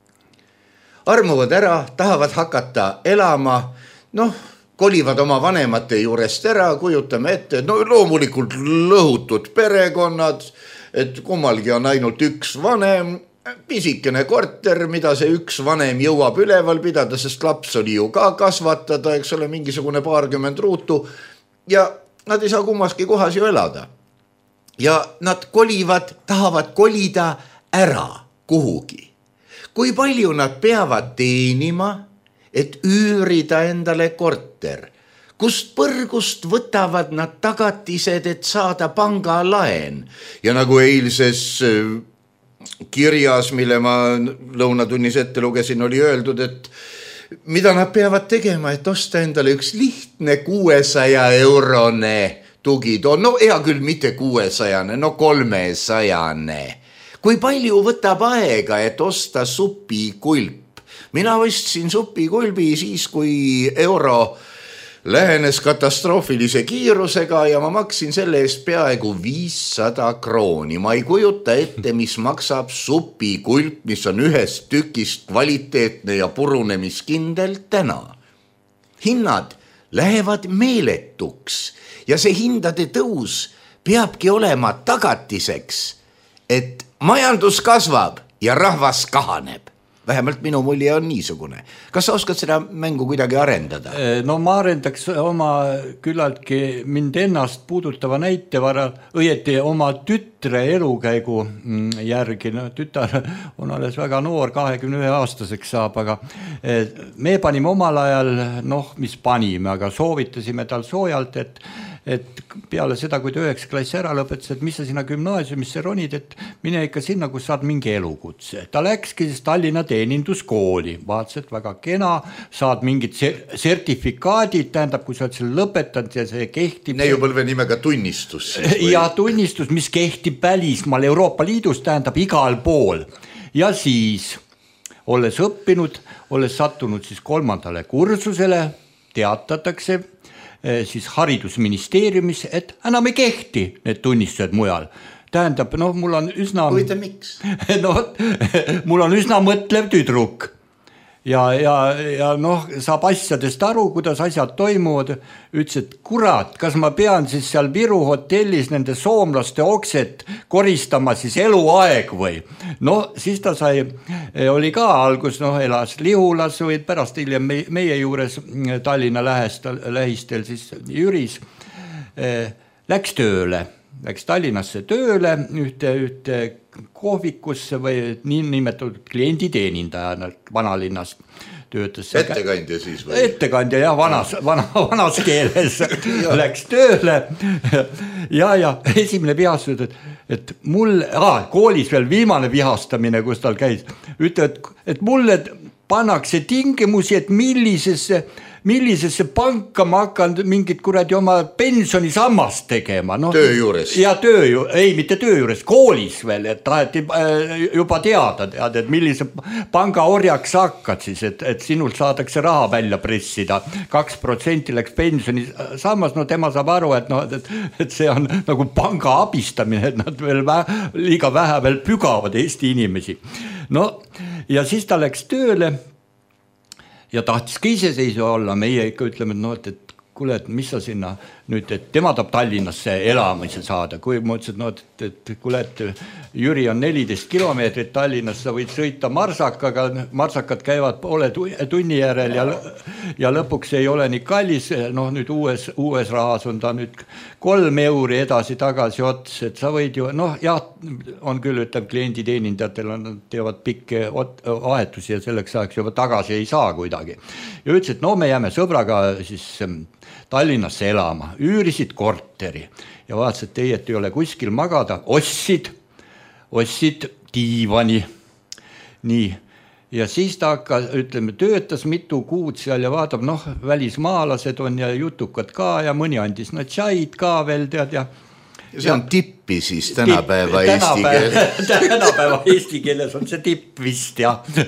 Armuvad ära, tahavad hakata elama, kolivad oma vanemate juurest ära, kujutame ette, loomulikult lõhutud perekonnad, et kummalgi on ainult üks vanem, pisikene korter, mida see üks vanem jõuab üleval pidada, sest laps oli ju ka kasvatada, eks ole, mingisugune 20 ruutu ja nad ei saa kummaski kohas ju elada. Ja nad tahavad kolida ära kuhugi. Kui palju nad peavad teenima, et üürida endale korter? Kust põrgust võtavad nad tagatised, et saada pangalaen? Ja nagu eilses kirjas, mille ma lõunatunnis ette lugesin, oli öeldud, et mida nad peavad tegema, et osta endale üks lihtne 600-eurone tugitoon. Hea küll, mitte 600, 300. Kui palju võtab aega, et osta supikulp? Mina ostsin supikulbi siis, kui euro lähenes katastroofilise kiirusega ja ma maksin selle eest peaaegu 500 krooni. Ma ei kujuta ette, mis maksab supikulp, mis on ühest tükist kvaliteetne ja purunemiskindel täna. Hinnad lähevad meeletuks ja see hindade tõus peabki olema tagatiseks, et majandus kasvab ja rahvas kahaneb. vähemalt minu mulje on niisugune. Kas sa oskad seda mängu kuidagi arendada? No ma arendaks oma küllaltki mind ennast puudutava näite varal, õieti oma tütre elukäigu järgi. No, tütar on alles väga noor, 21-aastaseks saab, aga me panime omal ajal, mis panime, aga soovitasime tal soojalt, et peale seda, kui ta 9. klassi ära lõpetas, et mis sa sinna gümnaasiumisse ronid, et mine ikka sinna, kus saad mingi elukutse. Ta läkski siis Tallinna teeninduskooli, vaatas, et väga kena, saad mingid sertifikaadid, tähendab, kui sa oled selle lõpetanud ja see kehtib. Neiupõlve nimega tunnistus. Ja tunnistus, mis kehtib välismaal Euroopa Liidus, tähendab igal pool. Ja siis, olles õppinud, olles sattunud siis 3. kursusele, teatatakse siis haridusministeeriumis, et enam ei kehti need tunnistused mujal. Tähendab, mul on üsna... Huvitav, miks? Mul on üsna mõtlev tüdruk. Ja saab asjadest aru, kuidas asjad toimuvad. Ütles, et kurat, kas ma pean siis seal Viru hotellis nende soomlaste okset koristama siis eluaeg või? Siis ta oli ka algus, elas Lihulas või pärast hiljem meie juures Tallinna lähistel siis Jüris. Läks tööle. Läks Tallinnasse tööle ühte kohvikusse või nimetatud klienditeenindajana vanalinnas töötas. Ettekandja siis või? Ettekandja, jah, vanas keeles läks tööle ja esimene vihastus, et mul, koolis veel viimane vihastamine, kus tal käis, ütleb, et mulle pannakse tingimusi, et millisesse panka ma hakkan mingit kuradi oma pensionisammast tegema. Töö juures? Ja mitte töö juures, koolis veel, et taheti juba teada, et millise panga orjaks hakkad siis, et sinult saadakse raha välja pressida. 2% läks pensionisammas, tema saab aru, et see on nagu panga abistamine, et nad veel liiga vähe veel pügavad Eesti inimesi. Ja siis ta läks tööle ja tahtis ka iseseisva olla, meie ikka ütleme, et kuule, et mis sa sinna nüüd, et tema tahab Tallinnasse elamise saada, kui ma ütlesin, et kuule, et Jüri on 14 kilomeetrit Tallinnas, sa võid sõita marsakaga, marsakad käivad poole tunni järel ja lõpuks ei ole nii kallis, nüüd uues rahas on ta nüüd 3 euri edasi-tagasi ots, et sa võid ju, on küll, ütleb klienditeenindajatel, teevad pikke vahetusi ja selleks ajaks juba tagasi ei saa kuidagi. Ja ütles, et me jääme sõbraga siis Tallinnasse elama, üürisid korteri ja vaatas, et ei ole kuskil magada, ostsid diivani. Nii, ja siis ta töötas mitu kuud seal ja vaatab, välismaalased on ja jutukad ka ja mõni andis tšaid ka veel, tead ja see on tippi siis tänapäeva eesti keeles. Tänapäeva eesti keeles on see tipp vist,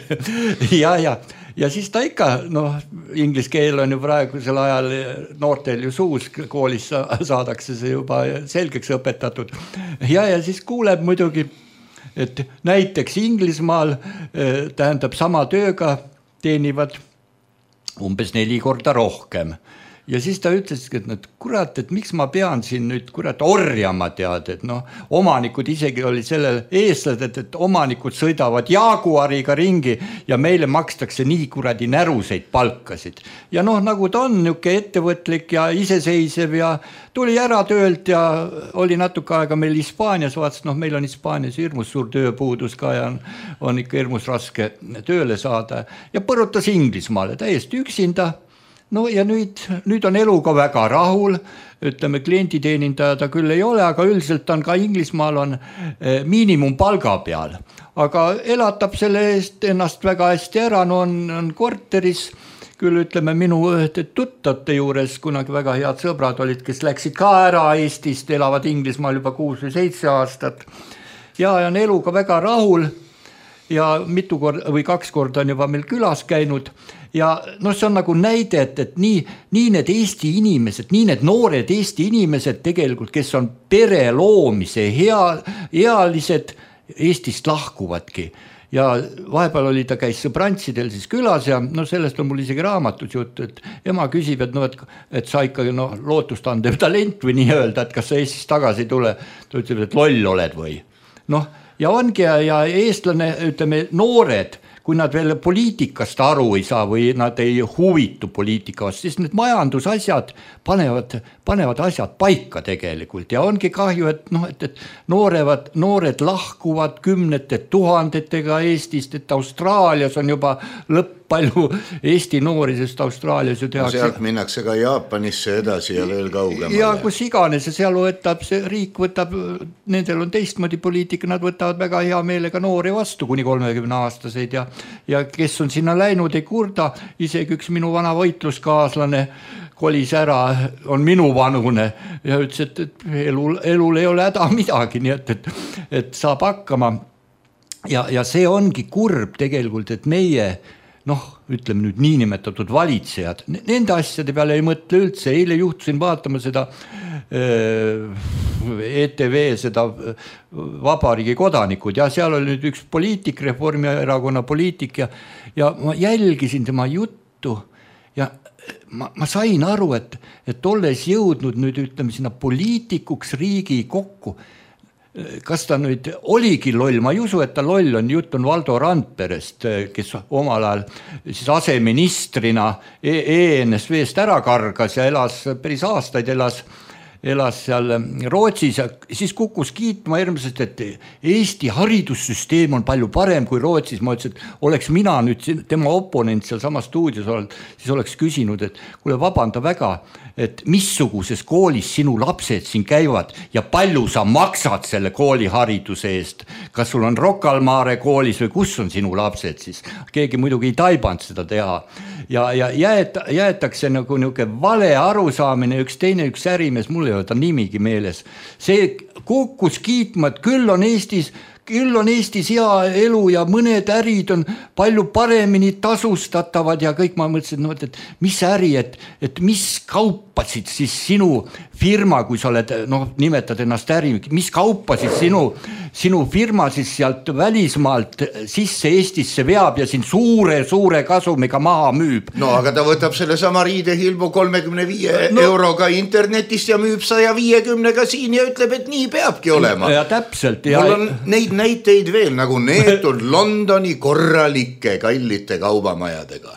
ja siis ta ikka, inglise keel on ju praegusel ajal noortel ju suus, koolis saadakse see juba selgeks õpetatud. Ja siis kuuleb muidugi, et näiteks Inglismaal tähendab sama tööga teenivad umbes 4 korda rohkem. Ja siis ta ütles, et kurat, et miks ma pean siin nüüd orjama tead, et omanikud isegi oli sellel eestlased, et omanikud sõidavad Jaguariga ringi ja meile makstakse nii kuradi näruseid palkasid. Ja nagu ta on niuke ettevõtlik ja iseseisev ja tuli ära töölt ja oli natuke aega meil Hispaanias, vaatas, meil on Hispaanias hirmus suur tööpuudus ka ja on ikka hirmus raske tööle saada ja põrutas Inglismaale täiesti üksinda. Ja nüüd on eluga väga rahul, ütleme klienditeenindaja ta küll ei ole, aga üldiselt on ka Inglismaal on miinimumpalga peal, aga elatab selle eest ennast väga hästi ära, on korteris, küll ütleme minu tuttavate juures, kunagi väga head sõbrad olid, kes läksid ka ära Eestist, elavad Inglismaal juba 6 või 7 aastat ja on eluga väga rahul ja 2 korda on juba meil külas käinud. Ja see on nagu näide, et nii need Eesti inimesed, nii need noored Eesti inimesed tegelikult, kes on pere loomise ealised, Eestist lahkuvadki. Ja vahepeal ta käis sõbrantsidel siis külas ja sellest on mul isegi raamatus juttu, et ema küsib, et sa ikka lootustandev talent või nii öelda, et kas sa Eestis tagasi tule. Ta ütleb, et loll oled või. Ja ongi ja eestlane, ütleme noored, kui nad veel poliitikast aru ei saa või nad ei huvitu poliitika vastu, siis need majandusasjad panevad asjad paika tegelikult ja ongi kahju, et noored lahkuvad kümnete tuhandetega Eestist, et Austraalias on juba palju Eesti noori, sest Austraalias ju tehakse. Sealt minnakse ka Jaapanisse edasi ja veel kaugemale. Ja kus iganes ja seal see riik võtab, nendel on teistmoodi poliitika, nad võtavad väga hea meelega noori vastu kuni 30-aastaseid ja kes on sinna läinud, ei kurda, isegi üks minu vana võitluskaaslane kolis ära, on minu vanune ja ütles, et elul ei ole häda midagi, nii et saab hakkama ja see ongi kurb tegelikult, et meie ütleme nüüd niinimetatud valitsejad, nende asjade peale ei mõtle üldse, eile juhtusin vaatama seda ETV, seda Vabariigi kodanikud ja seal oli nüüd üks poliitik, Reformierakonna poliitik ja ma jälgisin tema juttu ja ma sain aru, et olles jõudnud nüüd ütleme sinna poliitikuks riigi kokku, kas ta nüüd oligi loll, ma ei usu, et ta loll on, jutt on Valdo Randperest, kes omal ajal siis aseministrina ENSV-st ära kargas ja elas päris aastaid, elas seal Rootsis ja siis kukkus kiitma järgmisest, et Eesti haridussüsteem on palju parem kui Rootsis. Ma ütlesin, et oleks mina nüüd tema oponent seal sama stuudios olnud, siis oleks küsinud, et kuule vabanda väga, et missuguses koolis sinu lapsed siin käivad ja palju sa maksad selle kooli hariduse eest. Kas sul on Rocca al Mare koolis või kus on sinu lapsed siis? Keegi muidugi ei taibanud seda teha. Ja jäetakse nagu vale arusaamine, üks ärimees, mul ei ole ta nimigi meeles. See kukkus kiitma, et küll on Eestis hea elu ja mõned ärid on palju paremini tasustatavad ja kõik ma mõtlesin, et mis äri, et mis kaupasid siis sinu firma, kui sa oled, nimetad ennast äri, mis kaupasid sinu firma siis sealt välismaalt sisse Eestisse veab ja siin suure kasumiga maha müüb. No aga ta võtab selle sama riidehilbu 35 euroga internetist ja müüb 150-ga siin ja ütleb, et nii peabki olema. Ja täpselt. Mul on neid näiteid veel, nagu neetud Londoni korralike kallite kaubamajadega.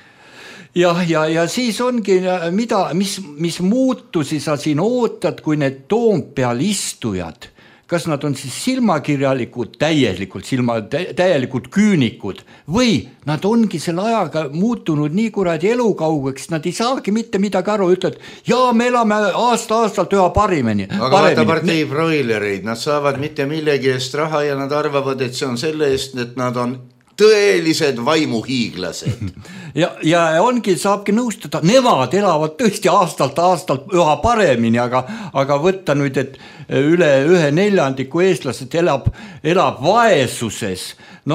Ja siis ongi, mis muutusi sa siin ootad, kui need Toompeal istujad, kas nad on siis silmakirjalikud, täielikult küünikud või nad ongi selle ajaga muutunud nii kuradi elukaugeks, nad ei saagi mitte midagi aru, ütled, me elame aasta-aastalt üha parimeni. Aga vaata partei broilereid, nad saavad mitte millegi eest raha ja nad arvavad, et see on selle eest, et nad on tõelised vaimuhiiglased. Ja ongi, saabki nõustada, nemad elavad tõesti aastalt üha paremini, aga võtta nüüd, et üle 1/4 eestlased elab vaesuses.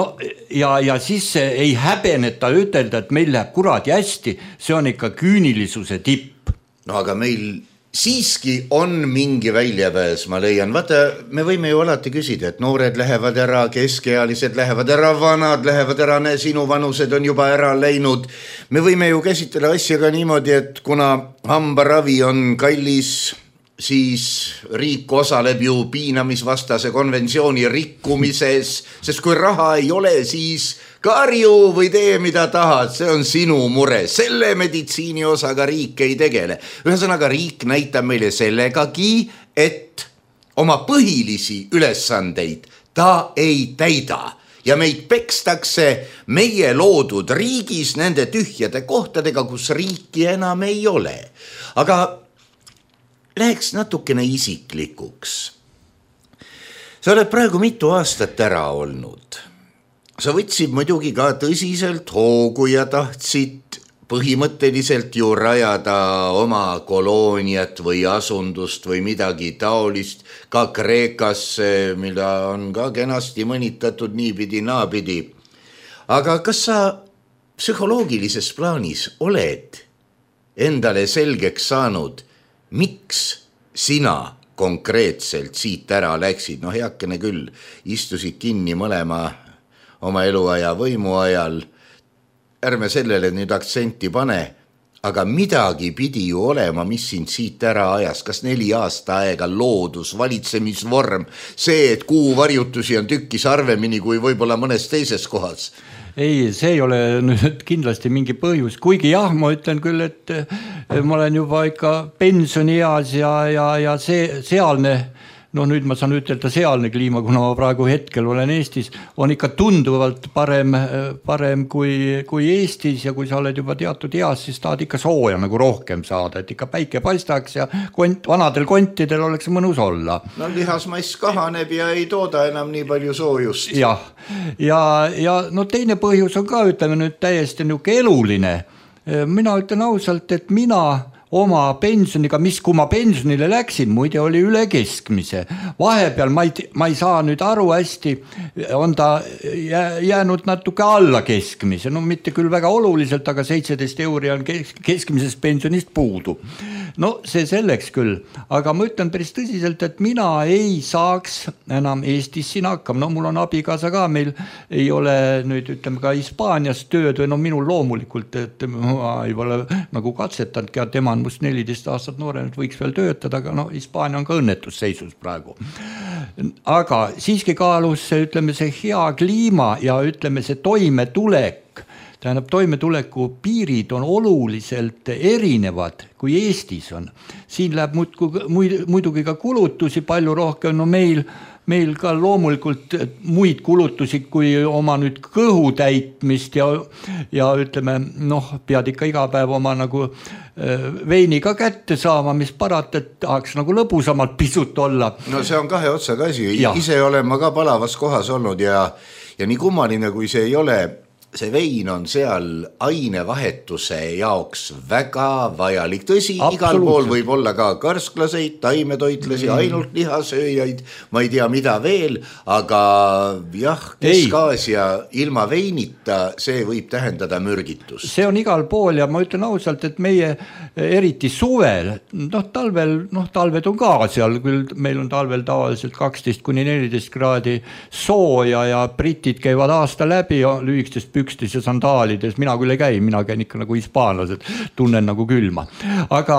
Ja siis ei häbeneta ütelda, et meil läheb kuradi hästi, see on ikka küünilisuse tipp. No aga meil siiski on mingi väljapääs, ma leian. Vaata, me võime ju alati küsida, et noored lähevad ära, keskealised lähevad ära, vanad lähevad ära, sinu vanused on juba ära läinud. Me võime ju käsitleda asja ka niimoodi, et kuna hambaravi on kallis, siis riik osaleb ju piinamisvastase konventsiooni rikkumises, sest kui raha ei ole, siis karju või tee mida tahad, see on sinu mure, selle meditsiini osaga riik ei tegele. Ühesõnaga riik näitab meile sellegagi, et oma põhilisi ülesandeid ta ei täida ja meid pekstakse meie loodud riigis nende tühjade kohtadega, kus riiki enam ei ole. Aga läheks natukene isiklikuks. Sa oled praegu mitu aastat ära olnud. Sa võtsid muidugi ka tõsiselt hoogu ja tahtsid põhimõtteliselt ju rajada oma kolooniat või asundust või midagi taolist ka Kreekasse, mida on ka kenasti mõnitatud niipidi naapidi. Aga kas sa psühholoogilises plaanis oled endale selgeks saanud, miks sina konkreetselt siit ära läksid? Heakene küll, istusid kinni mõlema oma eluaja võimu ajal, ärme sellele nüüd aktsenti pane, aga midagi pidi ju olema, mis sind siit ära ajas, kas 4 aasta aega loodus, valitsemisvorm, see, et kuuvarjutusi on tükkis harvemini kui võib-olla mõnes teises kohas. Ei, see ei ole nüüd kindlasti mingi põhjus, kuigi jah, ma ütlen küll, et ma olen juba ikka pensionieas ja see sealne, no nüüd ma saan ütelda sealne kliima, kuna ma praegu hetkel olen Eestis, on ikka tunduvalt parem kui Eestis ja kui sa oled juba teatud eas, siis tahad ikka sooja nagu rohkem saada, et ikka päike paistaks ja vanadel kontidel oleks mõnus olla. No lihasmass kahaneb ja ei tooda enam nii palju soojust. Jah, ja no teine põhjus on ka, ütleme nüüd täiesti niuke eluline. Mina ütlen ausalt, et mina oma pensioniga, kui ma pensionile läksin, muide oli üle keskmise. Vahepeal ma ei saa nüüd aru hästi, on ta jäänud natuke alla keskmise, no mitte küll väga oluliselt, aga 17 euri on keskmisest pensionist puudu. No see selleks küll, aga ma ütlen päris tõsiselt, et mina ei saaks enam Eestis siin hakkama. No mul on abikaasa ka, meil ei ole nüüd ütleme ka Hispaanias tööd või no minul loomulikult, et ma ei ole nagu katsetanudki ja tema on must 14 aastat noorem, et võiks veel töötada, aga no Hispaania on ka õnnetusseisus praegu. Aga siiski kaalus ütleme see hea kliima ja ütleme see toimetulek, tähendab toimetuleku piirid on oluliselt erinevad kui Eestis on. Siin läheb muidugi ka kulutusi palju rohkem, no meil ka loomulikult muid kulutusi kui oma nüüd kõhu täitmist ja ütleme, noh, pead ikka iga päev oma nagu veini ka kätte saama, mis parata, et tahaks nagu lõbusamalt pisut olla. No see on kahe otsaga asi, ise olen ma ka palavas kohas olnud ja nii kummaline, kui see ei ole, see vein on seal ainevahetuse jaoks väga vajalik. Tõsi, igal pool võib olla ka karsklaseid, taimetoitlasi, ainult lihasööjaid, ma ei tea mida veel, aga jah, Kesk-Aasia ilma veinita, see võib tähendada mürgitus. See on igal pool ja ma ütlen ausalt, et meie eriti suvel, talved on ka seal, küll meil on talvel tavaliselt 12–14 kraadi sooja ja britid käivad aasta läbi ja lühikestest pükstes ja sandaalides, mina küll ei käi, mina käin ikka nagu hispaanlased, tunnen nagu külma. Aga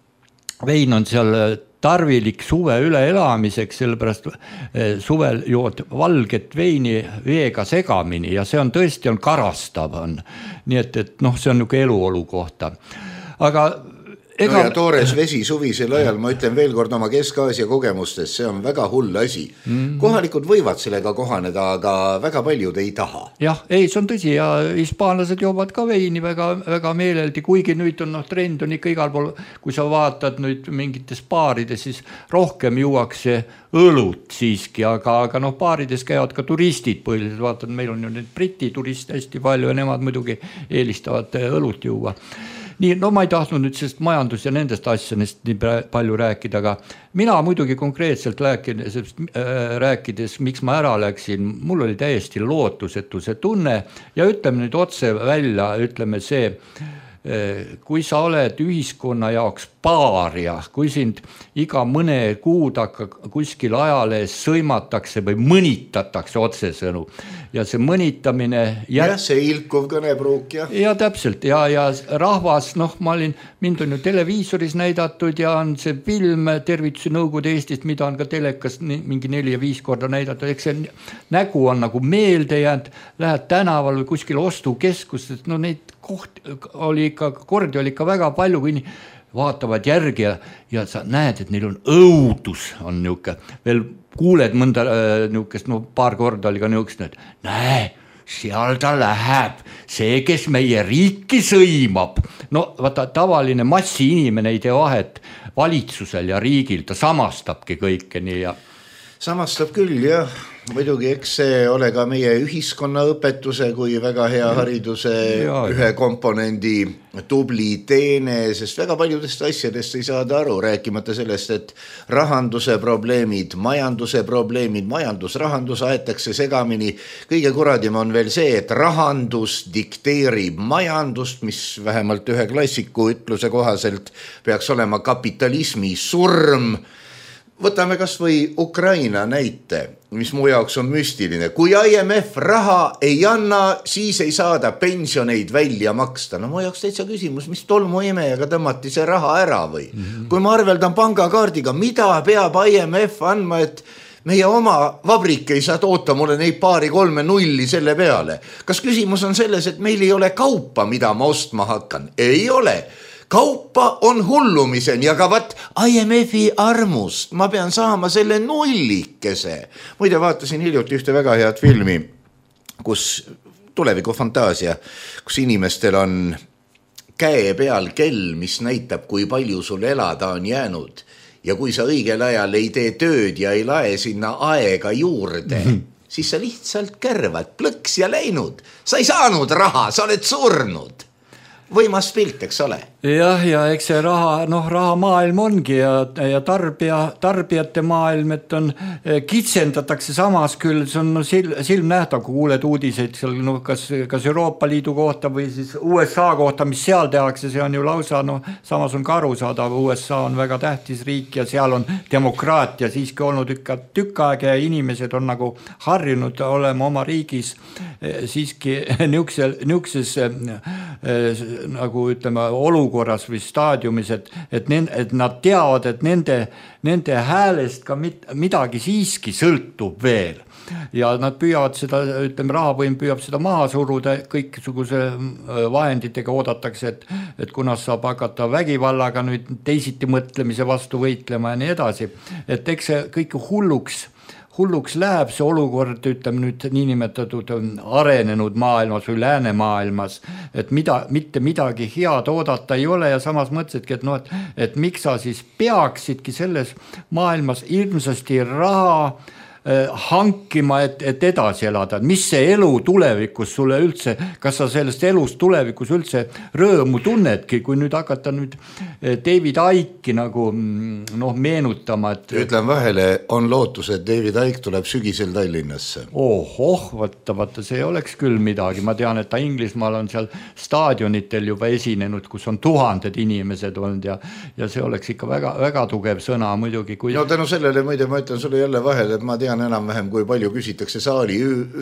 vein on seal tarvilik suve üle elamiseks, sellepärast suvel jood valget veini veega segamini ja see on tõesti on karastav. Nii et see on niuke eluolu kohta. Aga no ja toores vesi suvisel ajal, ma ütlen veel kord oma Kesk-Aasia kogemustes, see on väga hull asi. Kohalikud võivad sellega kohaneda, aga väga paljud ei taha. Jah, ei, see on tõsi ja hispaanlased joovad ka veini väga, väga meeleldi, kuigi nüüd on trend on ikka igal pool, kui sa vaatad nüüd mingites baarides, siis rohkem juuakse õlut siiski, aga baarides käivad ka turistid põhiliselt, vaatad, meil on ju need briti turiste hästi palju ja nemad muidugi eelistavad õlut juua. Nii, no ma ei tahtnud nüüd sellest majandus ja nendest asjadest nii palju rääkida, aga mina muidugi konkreetselt rääkides, miks ma ära läksin, mul oli täiesti lootusetu see tunne ja ütleme nüüd otse välja, ütleme see, kui sa oled ühiskonna jaoks paaria, kui sind iga mõne kuud kuskil ajalees sõimatakse või mõnitatakse otsesõnu ja see mõnitamine see ilkuv kõnepruuk ja täpselt ja rahvas, mind on ju televiisoris näidatud ja on see film Tervituse Nõukogude Eestist, mida on ka telekas mingi 4-5 korda näidatud, eks see nägu on nagu meelde jäänud, lähed tänaval või kuskil ostukeskustest, neid kordi oli ikka väga palju, kui vaatavad järgi ja sa näed, et neil on õudus on niuke, veel kuuled mõnda niukest, paar korda oli ka niukest, et näe, seal ta läheb, see, kes meie riiki sõimab. Vaata, tavaline massi inimene ei tee vahet valitsusel ja riigil, ta samastabki kõike nii ja samastab küll, jah. Muidugi, eks see ole ka meie ühiskonnaõpetuse kui väga hea hariduse ühe komponendi tubli teene, sest väga paljudest asjadest ei saada aru, rääkimata sellest, et rahanduse probleemid, majandus rahandus aetakse segamini. Kõige kuradim on veel see, et rahandus dikteerib majandust, mis vähemalt ühe klassiku ütluse kohaselt peaks olema kapitalismi surm. Võtame kas või Ukraina näite. mis mu jaoks on müstiline. Kui IMF raha ei anna, siis ei saada pensioneid välja maksta. No mu jaoks täitsa küsimus, mis tolmuimejaga tõmmati see raha ära või? Kui ma arveldan pangakaardiga, mida peab IMF andma, et meie oma vabrik ei saa toota mulle neid 2-3 nulli selle peale? Kas küsimus on selles, et meil ei ole kaupa, mida ma ostma hakkan? Ei ole. Kaupa on hullumiseni, aga vat IMF-i armust ma pean saama selle nullikese. Muide vaatasin hiljuti ühte väga head filmi, kus tuleviku fantaasia, kus inimestel on käe peal kell, mis näitab, kui palju sul elada on jäänud. Ja kui sa õigel ajal ei tee tööd ja ei lae sinna aega juurde, siis sa lihtsalt kärvad, plõks ja läinud. Sa ei saanud raha, sa oled surnud. Võimas pilt, eks ole? Jah, ja eks see raha maailm ongi ja tarbijate maailm, et on kitsendatakse samas küll, see on silmnähtav, kui kuuled uudiseid seal, kas Euroopa Liidu kohta või siis USA kohta, mis seal tehakse, see on ju lausa, samas on ka arusaadav, USA on väga tähtis riik ja seal on demokraatia siiski olnud tükk aega ja inimesed on nagu harjunud olema oma riigis siiski niukses nagu ütleme olukorras või staadiumis, et nad teavad, et nende häälest ka midagi siiski sõltub veel. Ja nad püüavad seda, ütleme, rahavõim püüab seda maha suruda, kõiksuguse vahenditega oodatakse, et kunas saab hakata vägivallaga nüüd teisiti mõtlemise vastu võitlema ja nii edasi. Et eks see kõik hulluks läheb see olukord, ütleme nüüd niinimetatud arenenud maailmas või läänemaailmas, et mitte midagi head oodata ei ole ja samas mõtlesidki, et miks sa siis peaksidki selles maailmas ilmsasti raha hankima, et edasi elada. Mis see elu tulevikus sulle üldse, kas sa sellest elust tulevikus üldse rõõmu tunnedki, kui nüüd hakata nüüd David Icke'i nagu meenutama, et... Ütlen vahele, on lootus, et David Icke tuleb sügisel Tallinnasse. Vaata, see oleks küll midagi. Ma tean, et ta Inglismaal on seal staadionitel juba esinenud, kus on 1000 inimesed olnud ja see oleks ikka väga, väga tugev sõna muidugi. No tänu sellele, muide, ma ütlen sulle jälle vahele, et ma tean enam-vähem, kui palju küsitakse saali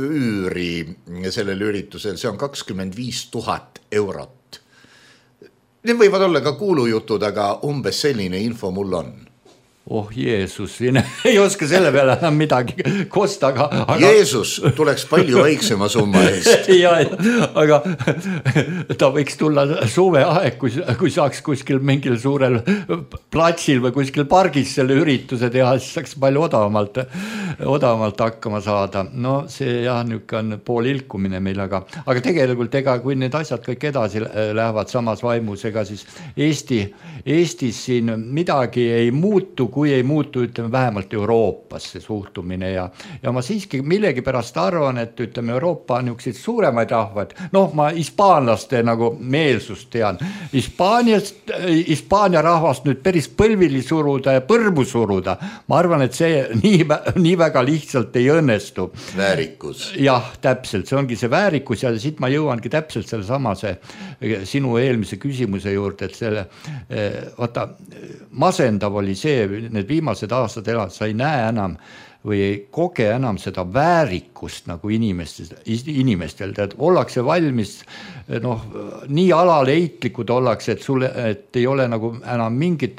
üüri sellel üritusel, see on 25 000 eurot. Need võivad olla ka kuulujutud, aga umbes selline info mul on. Jeesus, ei oska selle peale enam midagi kosta, aga... Jeesus tuleks palju väiksema summa eest. aga ta võiks tulla suveaeg, kui saaks kuskil mingil suurel platsil või kuskil pargis selle ürituse teha, siis saaks palju odavamalt hakkama saada. No see niuke on pool ilkumine meil, aga tegelikult kui need asjad kõik edasi lähevad samas vaimus, ega siis Eestis siin midagi ei muutu, kui ei muutu, ütleme, vähemalt Euroopas see suhtumine ja ma siiski millegi pärast arvan, et ütleme, Euroopa on niukseid suuremaid rahvad, ma hispaanlaste nagu meelsust tean, Hispaania rahvast nüüd päris põlvili suruda ja põrmu suruda, ma arvan, et see nii väga lihtsalt ei õnnestu. Väärikus. Jah, täpselt, see ongi see väärikus ja siit ma jõuangi täpselt selle samase sinu eelmise küsimuse juurde, et selle, masendav oli see, need viimased aastad elad, sa ei näe enam või ei koge enam seda väärikust nagu inimestel. Ollakse valmis, nii alaleitlikud ollakse, et ei ole nagu enam mingit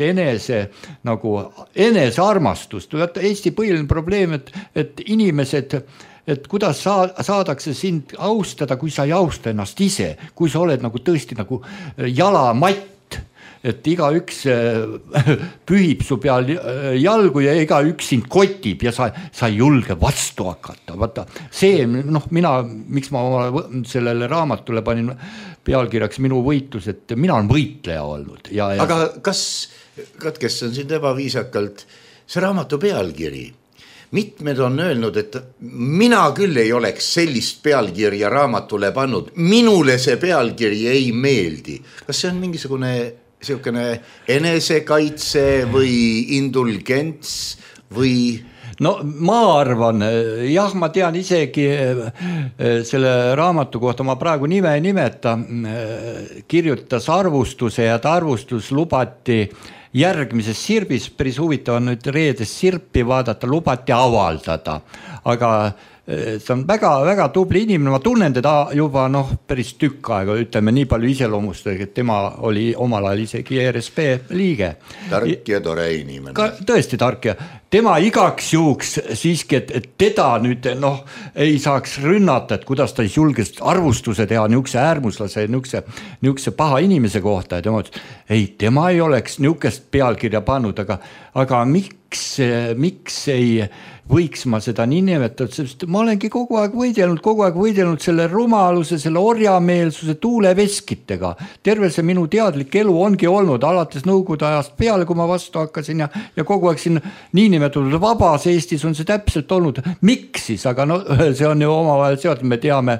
enesearmastust. Eesti põhiline probleem, et inimesed, et kuidas saadakse sind austada, kui sa ei austa ennast ise, kui sa oled nagu tõesti nagu jalamatt, et igaüks pühib su peal jalgu ja igaüks sind kotib ja sa ei julge vastu hakata. Vaata, see, miks ma sellele raamatule panin pealkirjaks minu võitlus, et mina olen võitleja olnud. Aga kas, katkestan sind ebaviisakalt, see raamatu pealkiri, mitmed on öelnud, et mina küll ei oleks sellist pealkirja raamatule pannud, minule see pealkiri ei meeldi. Kas see on mingisugune enesekaitse või indulgents või... ma arvan, ma tean isegi selle raamatu kohta, ma praegu nime ei nimeta, kirjutas arvustuse ja ta arvustus lubati järgmises Sirbis, päris huvitav on nüüd reedest Sirpi vaadata, lubati avaldada, aga see on väga-väga tubli inimene, ma tunnen teda juba päris tükk aega, ütleme nii palju iseloomustada, et tema oli omal ajal isegi ERSP liige. Tark ja tore inimene. Tõesti tark ja tema igaks juhuks siiski, et teda nüüd ei saaks rünnata, et kuidas ta siis julges arvustuse teha niukse äärmuslase, niukse paha inimese kohta ja tema ütles, ei, tema ei oleks niukest pealkirja pannud, aga miks ei võiks ma seda nii nimetada, sest ma olengi kogu aeg võidelnud selle rumaluse, selle orjameelsuse tuuleveskitega. Terve see minu teadlik elu ongi olnud alates Nõukogude ajast peale, kui ma vastu hakkasin ja kogu aeg siin niinimetatud vabas Eestis on see täpselt olnud. Miks siis? Aga see on ju omavahel seotud, me teame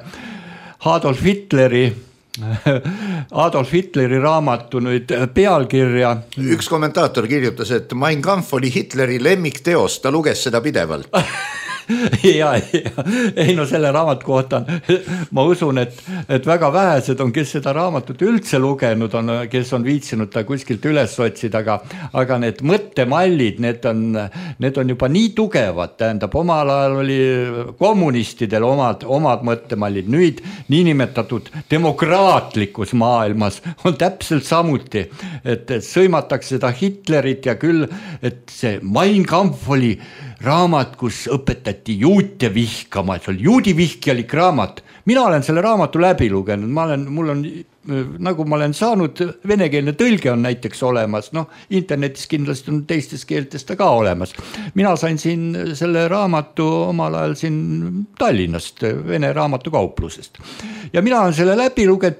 Adolf Hitleri raamatu nüüd pealkirja. Üks kommentaator kirjutas, et Mein Kampf oli Hitleri lemmikteos, ta luges seda pidevalt. ja, ei selle raamatu kohta ma usun, et väga vähesed on, kes seda raamatut üldse lugenud on, kes on viitsinud ta kuskilt üles otsida, aga need mõttemallid, need on juba nii tugevad, tähendab, omal ajal oli kommunistidel omad mõttemallid, nüüd niinimetatud demokraatlikus maailmas on täpselt samuti, et sõimatakse seda Hitlerit ja küll, et see Mein Kampf oli raamat, kus õpetati juute vihkama, et see oli juudivihkjalik raamat. Mina olen selle raamatu läbi lugenud, mul on, nagu ma olen saanud, venekeelne tõlge on näiteks olemas, internetis kindlasti on teistes keeltes ta ka olemas. Mina sain siin selle raamatu omal ajal siin Tallinnast, Vene raamatukauplusest. Ja mina olen selle läbi lugenud,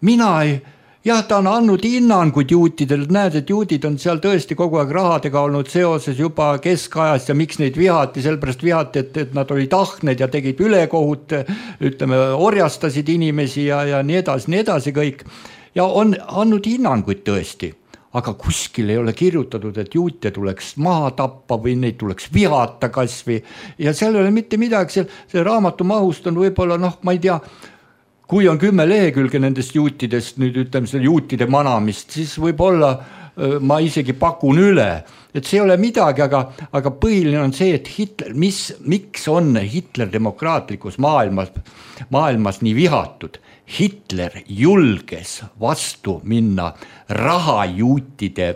ta on andnud hinnanguid juutidel, näed, et juudid on seal tõesti kogu aeg rahadega olnud seoses juba keskajast ja miks neid vihati, sellepärast vihati, et nad olid ahned ja tegid ülekohut, ütleme, orjastasid inimesi ja nii edasi kõik. Ja on andnud hinnanguid tõesti, aga kuskil ei ole kirjutatud, et juute tuleks maha tappa või neid tuleks vihata kasvi ja seal ei ole mitte midagi, see raamatu mahust on võib-olla, ma ei tea, kui on 10 lehekülge nendest juutidest, nüüd ütleme selle juutide manamist, siis võib-olla ma isegi pakun üle, et see ei ole midagi, aga põhiline on see, et Hitler, miks on Hitler demokraatlikus maailmas nii vihatud? Hitler julges vastu minna rahajuutide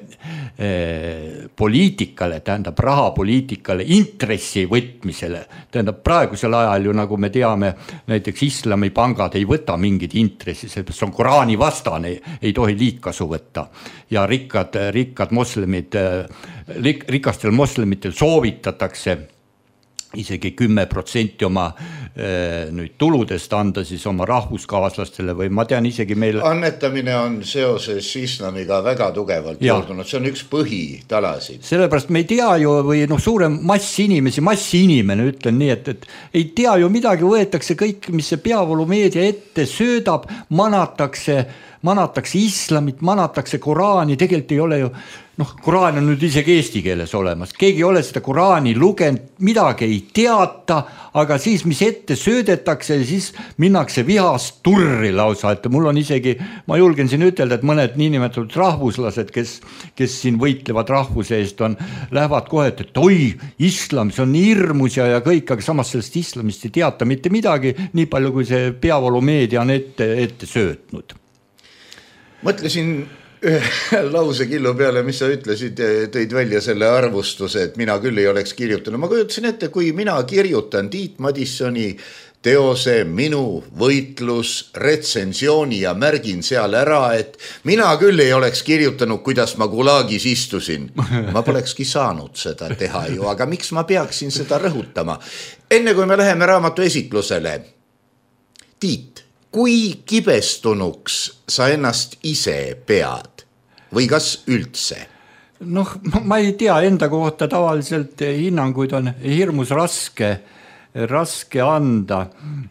poliitikale, tähendab rahapoliitikale, intressi võtmisele. Tähendab praegusel ajal ju, nagu me teame, näiteks islamipangad ei võta mingid intressi, see on Koraani vastane, ei tohi liigkasu võtta. Ja rikkad moslemid, rikastel moslemitel soovitatakse isegi 10% oma nüüd tuludest anda siis oma rahvuskaaslastele või ma tean isegi meil... Annetamine on seoses islamiga väga tugevalt juurdunud, see on üks põhitalasid. Sellepärast me ei tea ju, või suurem massiinimene, ütlen nii, et ei tea ju midagi, võetakse kõik, mis see peavoolumeedia ette söödab, manatakse islamit, manatakse Koraani, tegelikult ei ole ju Koraan on nüüd isegi eesti keeles olemas. Keegi ei ole seda Koraani lugenud, midagi ei teata, aga siis mis ette söödetakse ja siis minnakse vihast turri lausa. Et mul on isegi, ma julgen siin ütelda, et mõned niinimetatud rahvuslased, kes siin võitlevad rahvuse eest, lähevad kohe, et oi, islam, see on nii hirmus ja kõik, aga samas sellest islamist ei teata mitte midagi, nii palju kui see peavoolumeedia on ette söötnud. Mõtlesin ühe lausekillu peale, mis sa ütlesid, tõid välja selle arvustuse, et mina küll ei oleks kirjutanud. Ma kujutasin ette, kui mina kirjutan Tiit Madissoni teose Minu võitlus retsensiooni ja märgin seal ära, et mina küll ei oleks kirjutanud, kuidas ma Gulagis istusin. Ma polekski saanud seda teha ju, aga miks ma peaksin seda rõhutama? Enne kui me läheme raamatu esitlusele, Tiit, kui kibestunuks sa ennast ise pead või kas üldse? Ma ei tea, enda kohta tavaliselt hinnanguid on hirmus raske anda.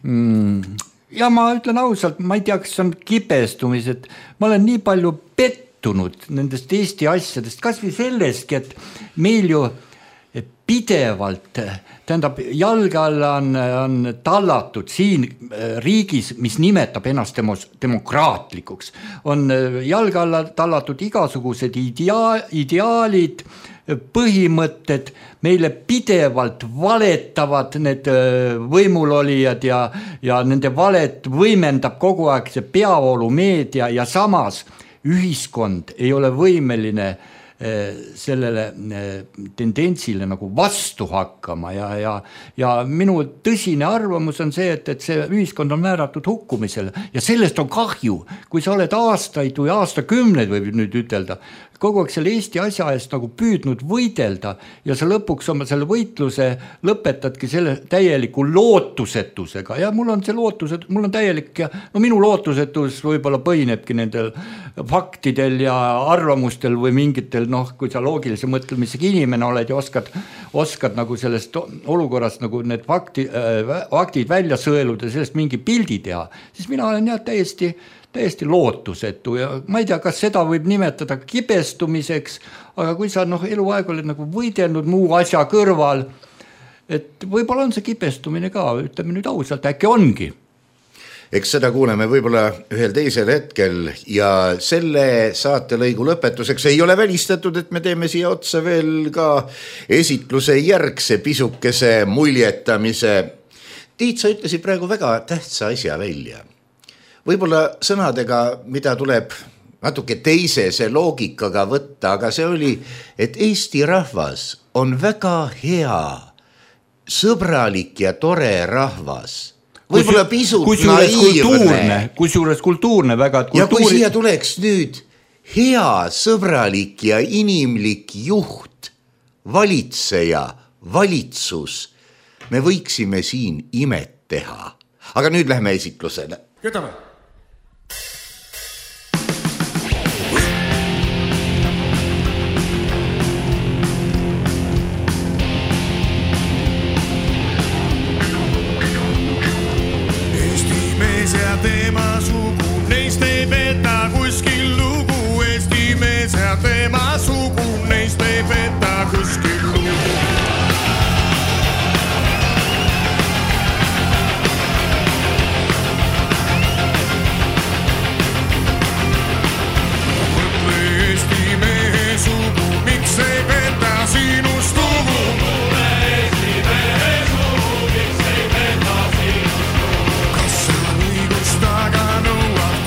Ja ma ütlen ausalt, ma ei tea, kas on kibestumised. Ma olen nii palju pettunud nendest Eesti asjadest, kas või selleski, et meil ju pidevalt, tähendab, jalge alla on tallatud siin riigis, mis nimetab ennast demokraatlikuks, on jalge alla tallatud igasugused ideaalid, põhimõtted, meile pidevalt valetavad need võimulolijad ja nende valet võimendab kogu aeg see peavoolumeedia ja samas ühiskond ei ole võimeline sellele tendentsile nagu vastu hakkama ja minu tõsine arvamus on see, et see ühiskond on määratud hukkumisele ja sellest on kahju, kui sa oled aastaid või aastakümneid võib nüüd ütelda, kogu aeg selle Eesti asja eest nagu püüdnud võidelda ja sa lõpuks oma selle võitluse lõpetadki selle täieliku lootusetusega ja mul on täielik ja no minu lootusetus võib-olla põhinebki nendel faktidel ja arvamustel või mingitel, noh, kui sa loogilise mõtlemisega inimene oled ja oskad nagu sellest olukorrast nagu need faktid välja sõeluda ja sellest mingi pildi teha, siis mina olen täiesti lootusetu ja ma ei tea, kas seda võib nimetada kibestumiseks, aga kui sa eluaeg oled nagu võidelnud muu asja kõrval, et võib-olla on see kibestumine ka, ütleme nüüd ausalt, äkki ongi. Eks seda kuuleme võib-olla ühel teisel hetkel ja selle saatelõigu lõpetuseks ei ole välistatud, et me teeme siia otsa veel ka esitluse järgse pisukese muljetamise. Tiit, sa ütlesid praegu väga tähtsa asja välja. Võib-olla sõnadega, mida tuleb natuke teisese loogikaga võtta, aga see oli, et Eesti rahvas on väga hea, sõbralik ja tore rahvas. Võib-olla pisut naiivne. Kusjuures kultuurne väga. Ja kui siia tuleks nüüd hea, sõbralik ja inimlik juht, valitseja, valitsus, me võiksime siin imet teha. Aga nüüd lähme esitlusele. Keda me? Ja tema sugu, neist ei peta kuskil lugu. Eesti mees ja tema sugu, neist ei peta kuskil lugu. Mõtle Eesti mehe sugu, miks ei peta sinust lugu? Mõtle Eesti mehe sugu, miks ei peta sinust lugu? Kas sa õigust taga nõuad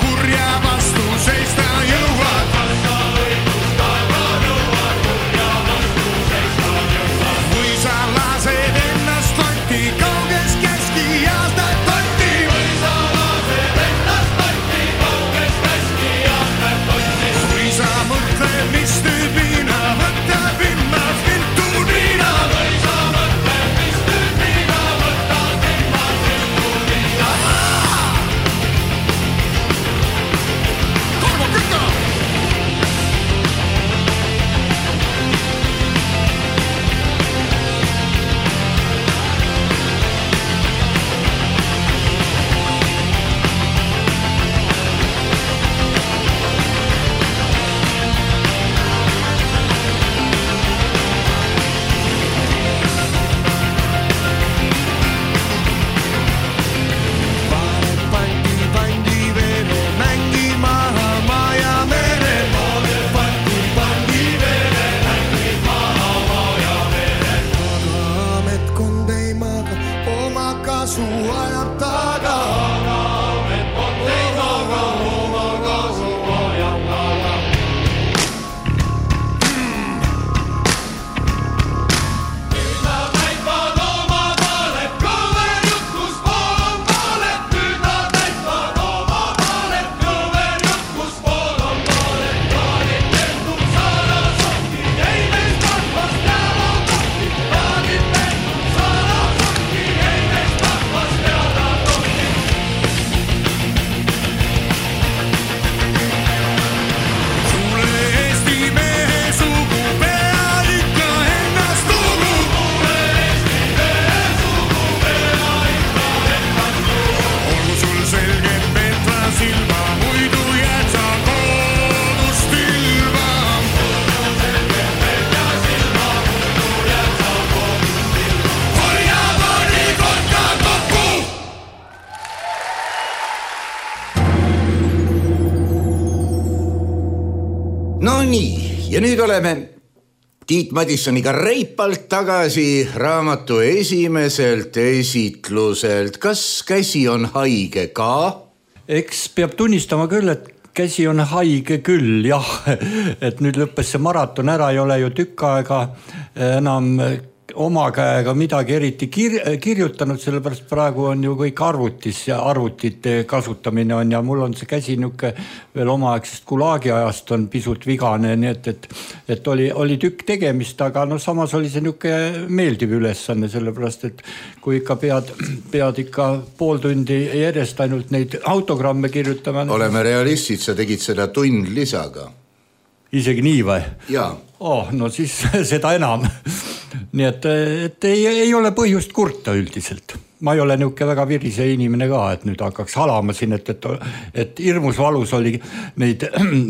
No nii, ja nüüd oleme Tiit Madissoniga reipalt tagasi raamatu esimeselt esitluselt. Kas käsi on haige ka? Eks peab tunnistama küll, et käsi on haige küll, jah. Et nüüd lõppes see maraton ära, ei ole ju tükk aega enam oma käega midagi eriti kirjutanud, sellepärast praegu on ju kõik arvutis ja arvutite kasutamine on ja mul on see käsi niuke veel omaaegsest Gulagi ajast on pisut vigane, nii et oli tükk tegemist, aga no samas oli see niuke meeldiv ülesanne, sellepärast et kui ikka pead ikka pool tundi järjest ainult neid autogramme kirjutama. Oleme realistid, sa tegid seda tund lisaga. Isegi nii või? Jaa. No siis seda enam. Nii et ei ole põhjust kurta üldiselt. Ma ei ole niuke väga virise inimene ka, et nüüd hakkaks halama siin, et hirmus valus oli neid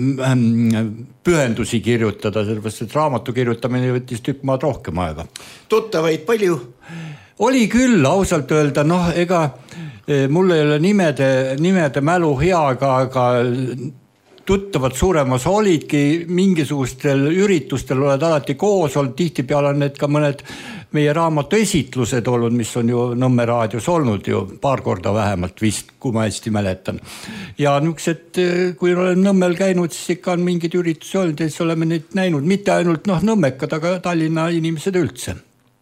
pühendusi kirjutada, sellepärast et raamatu kirjutamine võttis tükk maad rohkem aega. Tuttavaid palju? Oli küll, ausalt öelda, ega mul ei ole nimede mälu hea, aga tuttavad suuremas olidki, mingisugustel üritustel oled alati koos olnud, tihtipeale on need ka mõned meie raamatu esitlused olnud, mis on ju Nõmme raadios olnud ju paar korda vähemalt vist, kui ma hästi mäletan. Ja niuksed, kui olen Nõmmel käinud, siis ikka on mingid üritusi olnud ja siis oleme neid näinud, mitte ainult Nõmmekad, aga Tallinna inimesed üldse.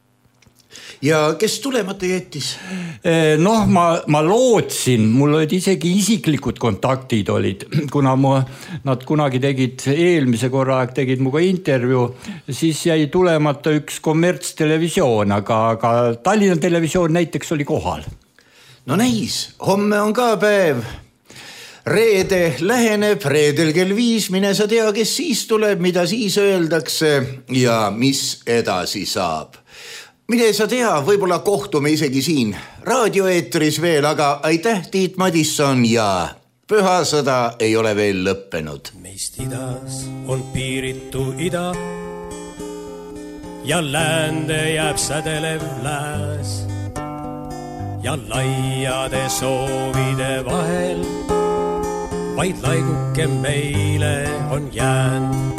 Ja kes tulemata jättis? Ma lootsin, mul olid isegi isiklikud kontaktid olid, kuna nad kunagi eelmise korra aeg tegid muga intervjuu, siis jäi tulemata üks kommertstelevisioon, aga Tallinna televisioon näiteks oli kohal. No näis, homme on ka päev. Reede läheneb, reedel kell 5, mine sa tea, kes siis tuleb, mida siis öeldakse ja mis edasi saab. Mine sa tea, võib-olla kohtume isegi siin raadioeetris veel, aga aitäh Tiit Madisson ja pühasõda ei ole veel lõppenud. Meist idas on piiritu ida ja läände jääb sädelev lääs ja laiade soovide vahel vaid laiguke meile on jäänud.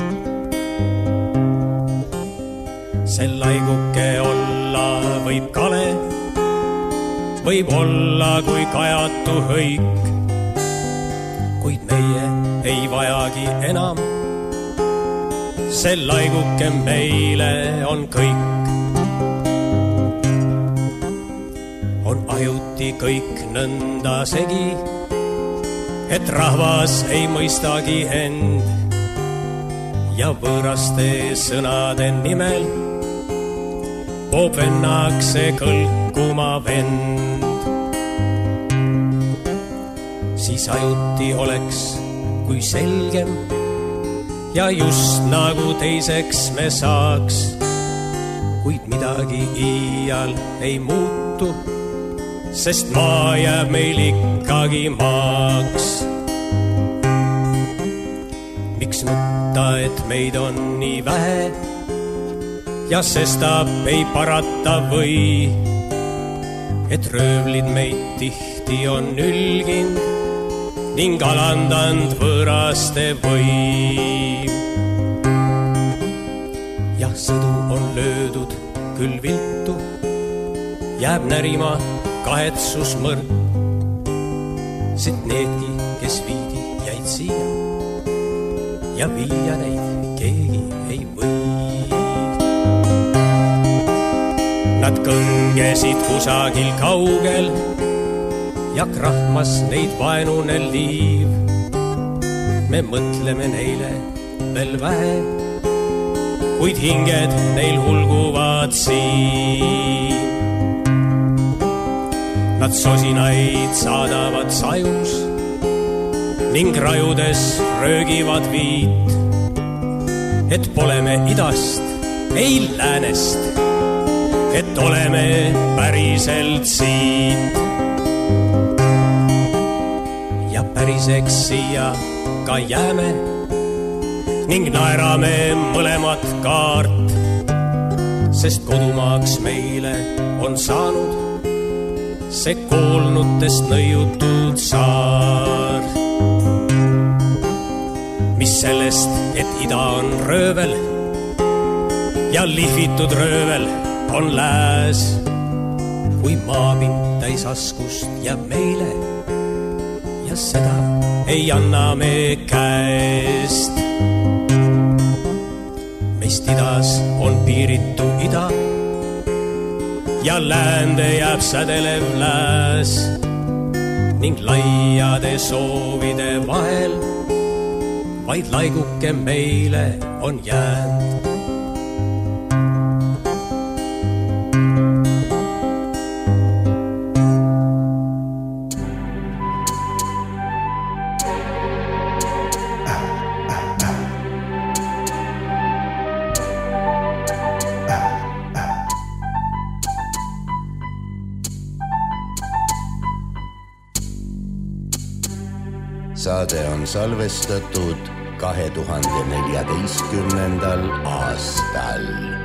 See laiguke olla võib kale, võib olla kui kajatu hõik, kuid meie ei vajagi enam. See laiguke meile on kõik. On ajuti kõik nõnda segi, et rahvas ei mõistagi end ja võõraste sõnade nimel poob vennakse kõlkuma vend. Siis ajuti oleks kui selgem ja just nagu teiseks me saaks, kuid midagi iial ei muutu, sest maa jääb meil ikkagi maaks. Miks nutta, et meid on nii vähe ja sestap ei parata või, et röövlid meid tihti on ülgind ning alandand võõraste võim. Jah, sõdu on löödud küll viltu, jääb närima kahetsusmõrd, sest needki, kes viidi, jäid siia ja viia neid keegi ei või. Nad kõngesid kusagil kaugel ja krahmas neid vaenune liiv. Me mõtleme neile veel vähe, kuid hinged neil hulguvad siin. Nad sosinaid saadavad sajus ning rajudes röögivad viit, et pole me idast, ei läänest, et oleme päriselt siit. Ja päriseks siia ka jääme ning naerame mõlemat kaart, sest kodumaaks meile on saanud see koolnutest nõiutud saar, mis sellest, et ida on röövel ja lihvitud röövel on lääs. Kui maapind täis askust jääb meile ja seda ei anna me käest. Meist idas on piiritu ida ja läände jääb sädelev lääs ning laiade soovide vahel vaid laiguke meile on jäänud. Saade on salvestatud 2014. aastal.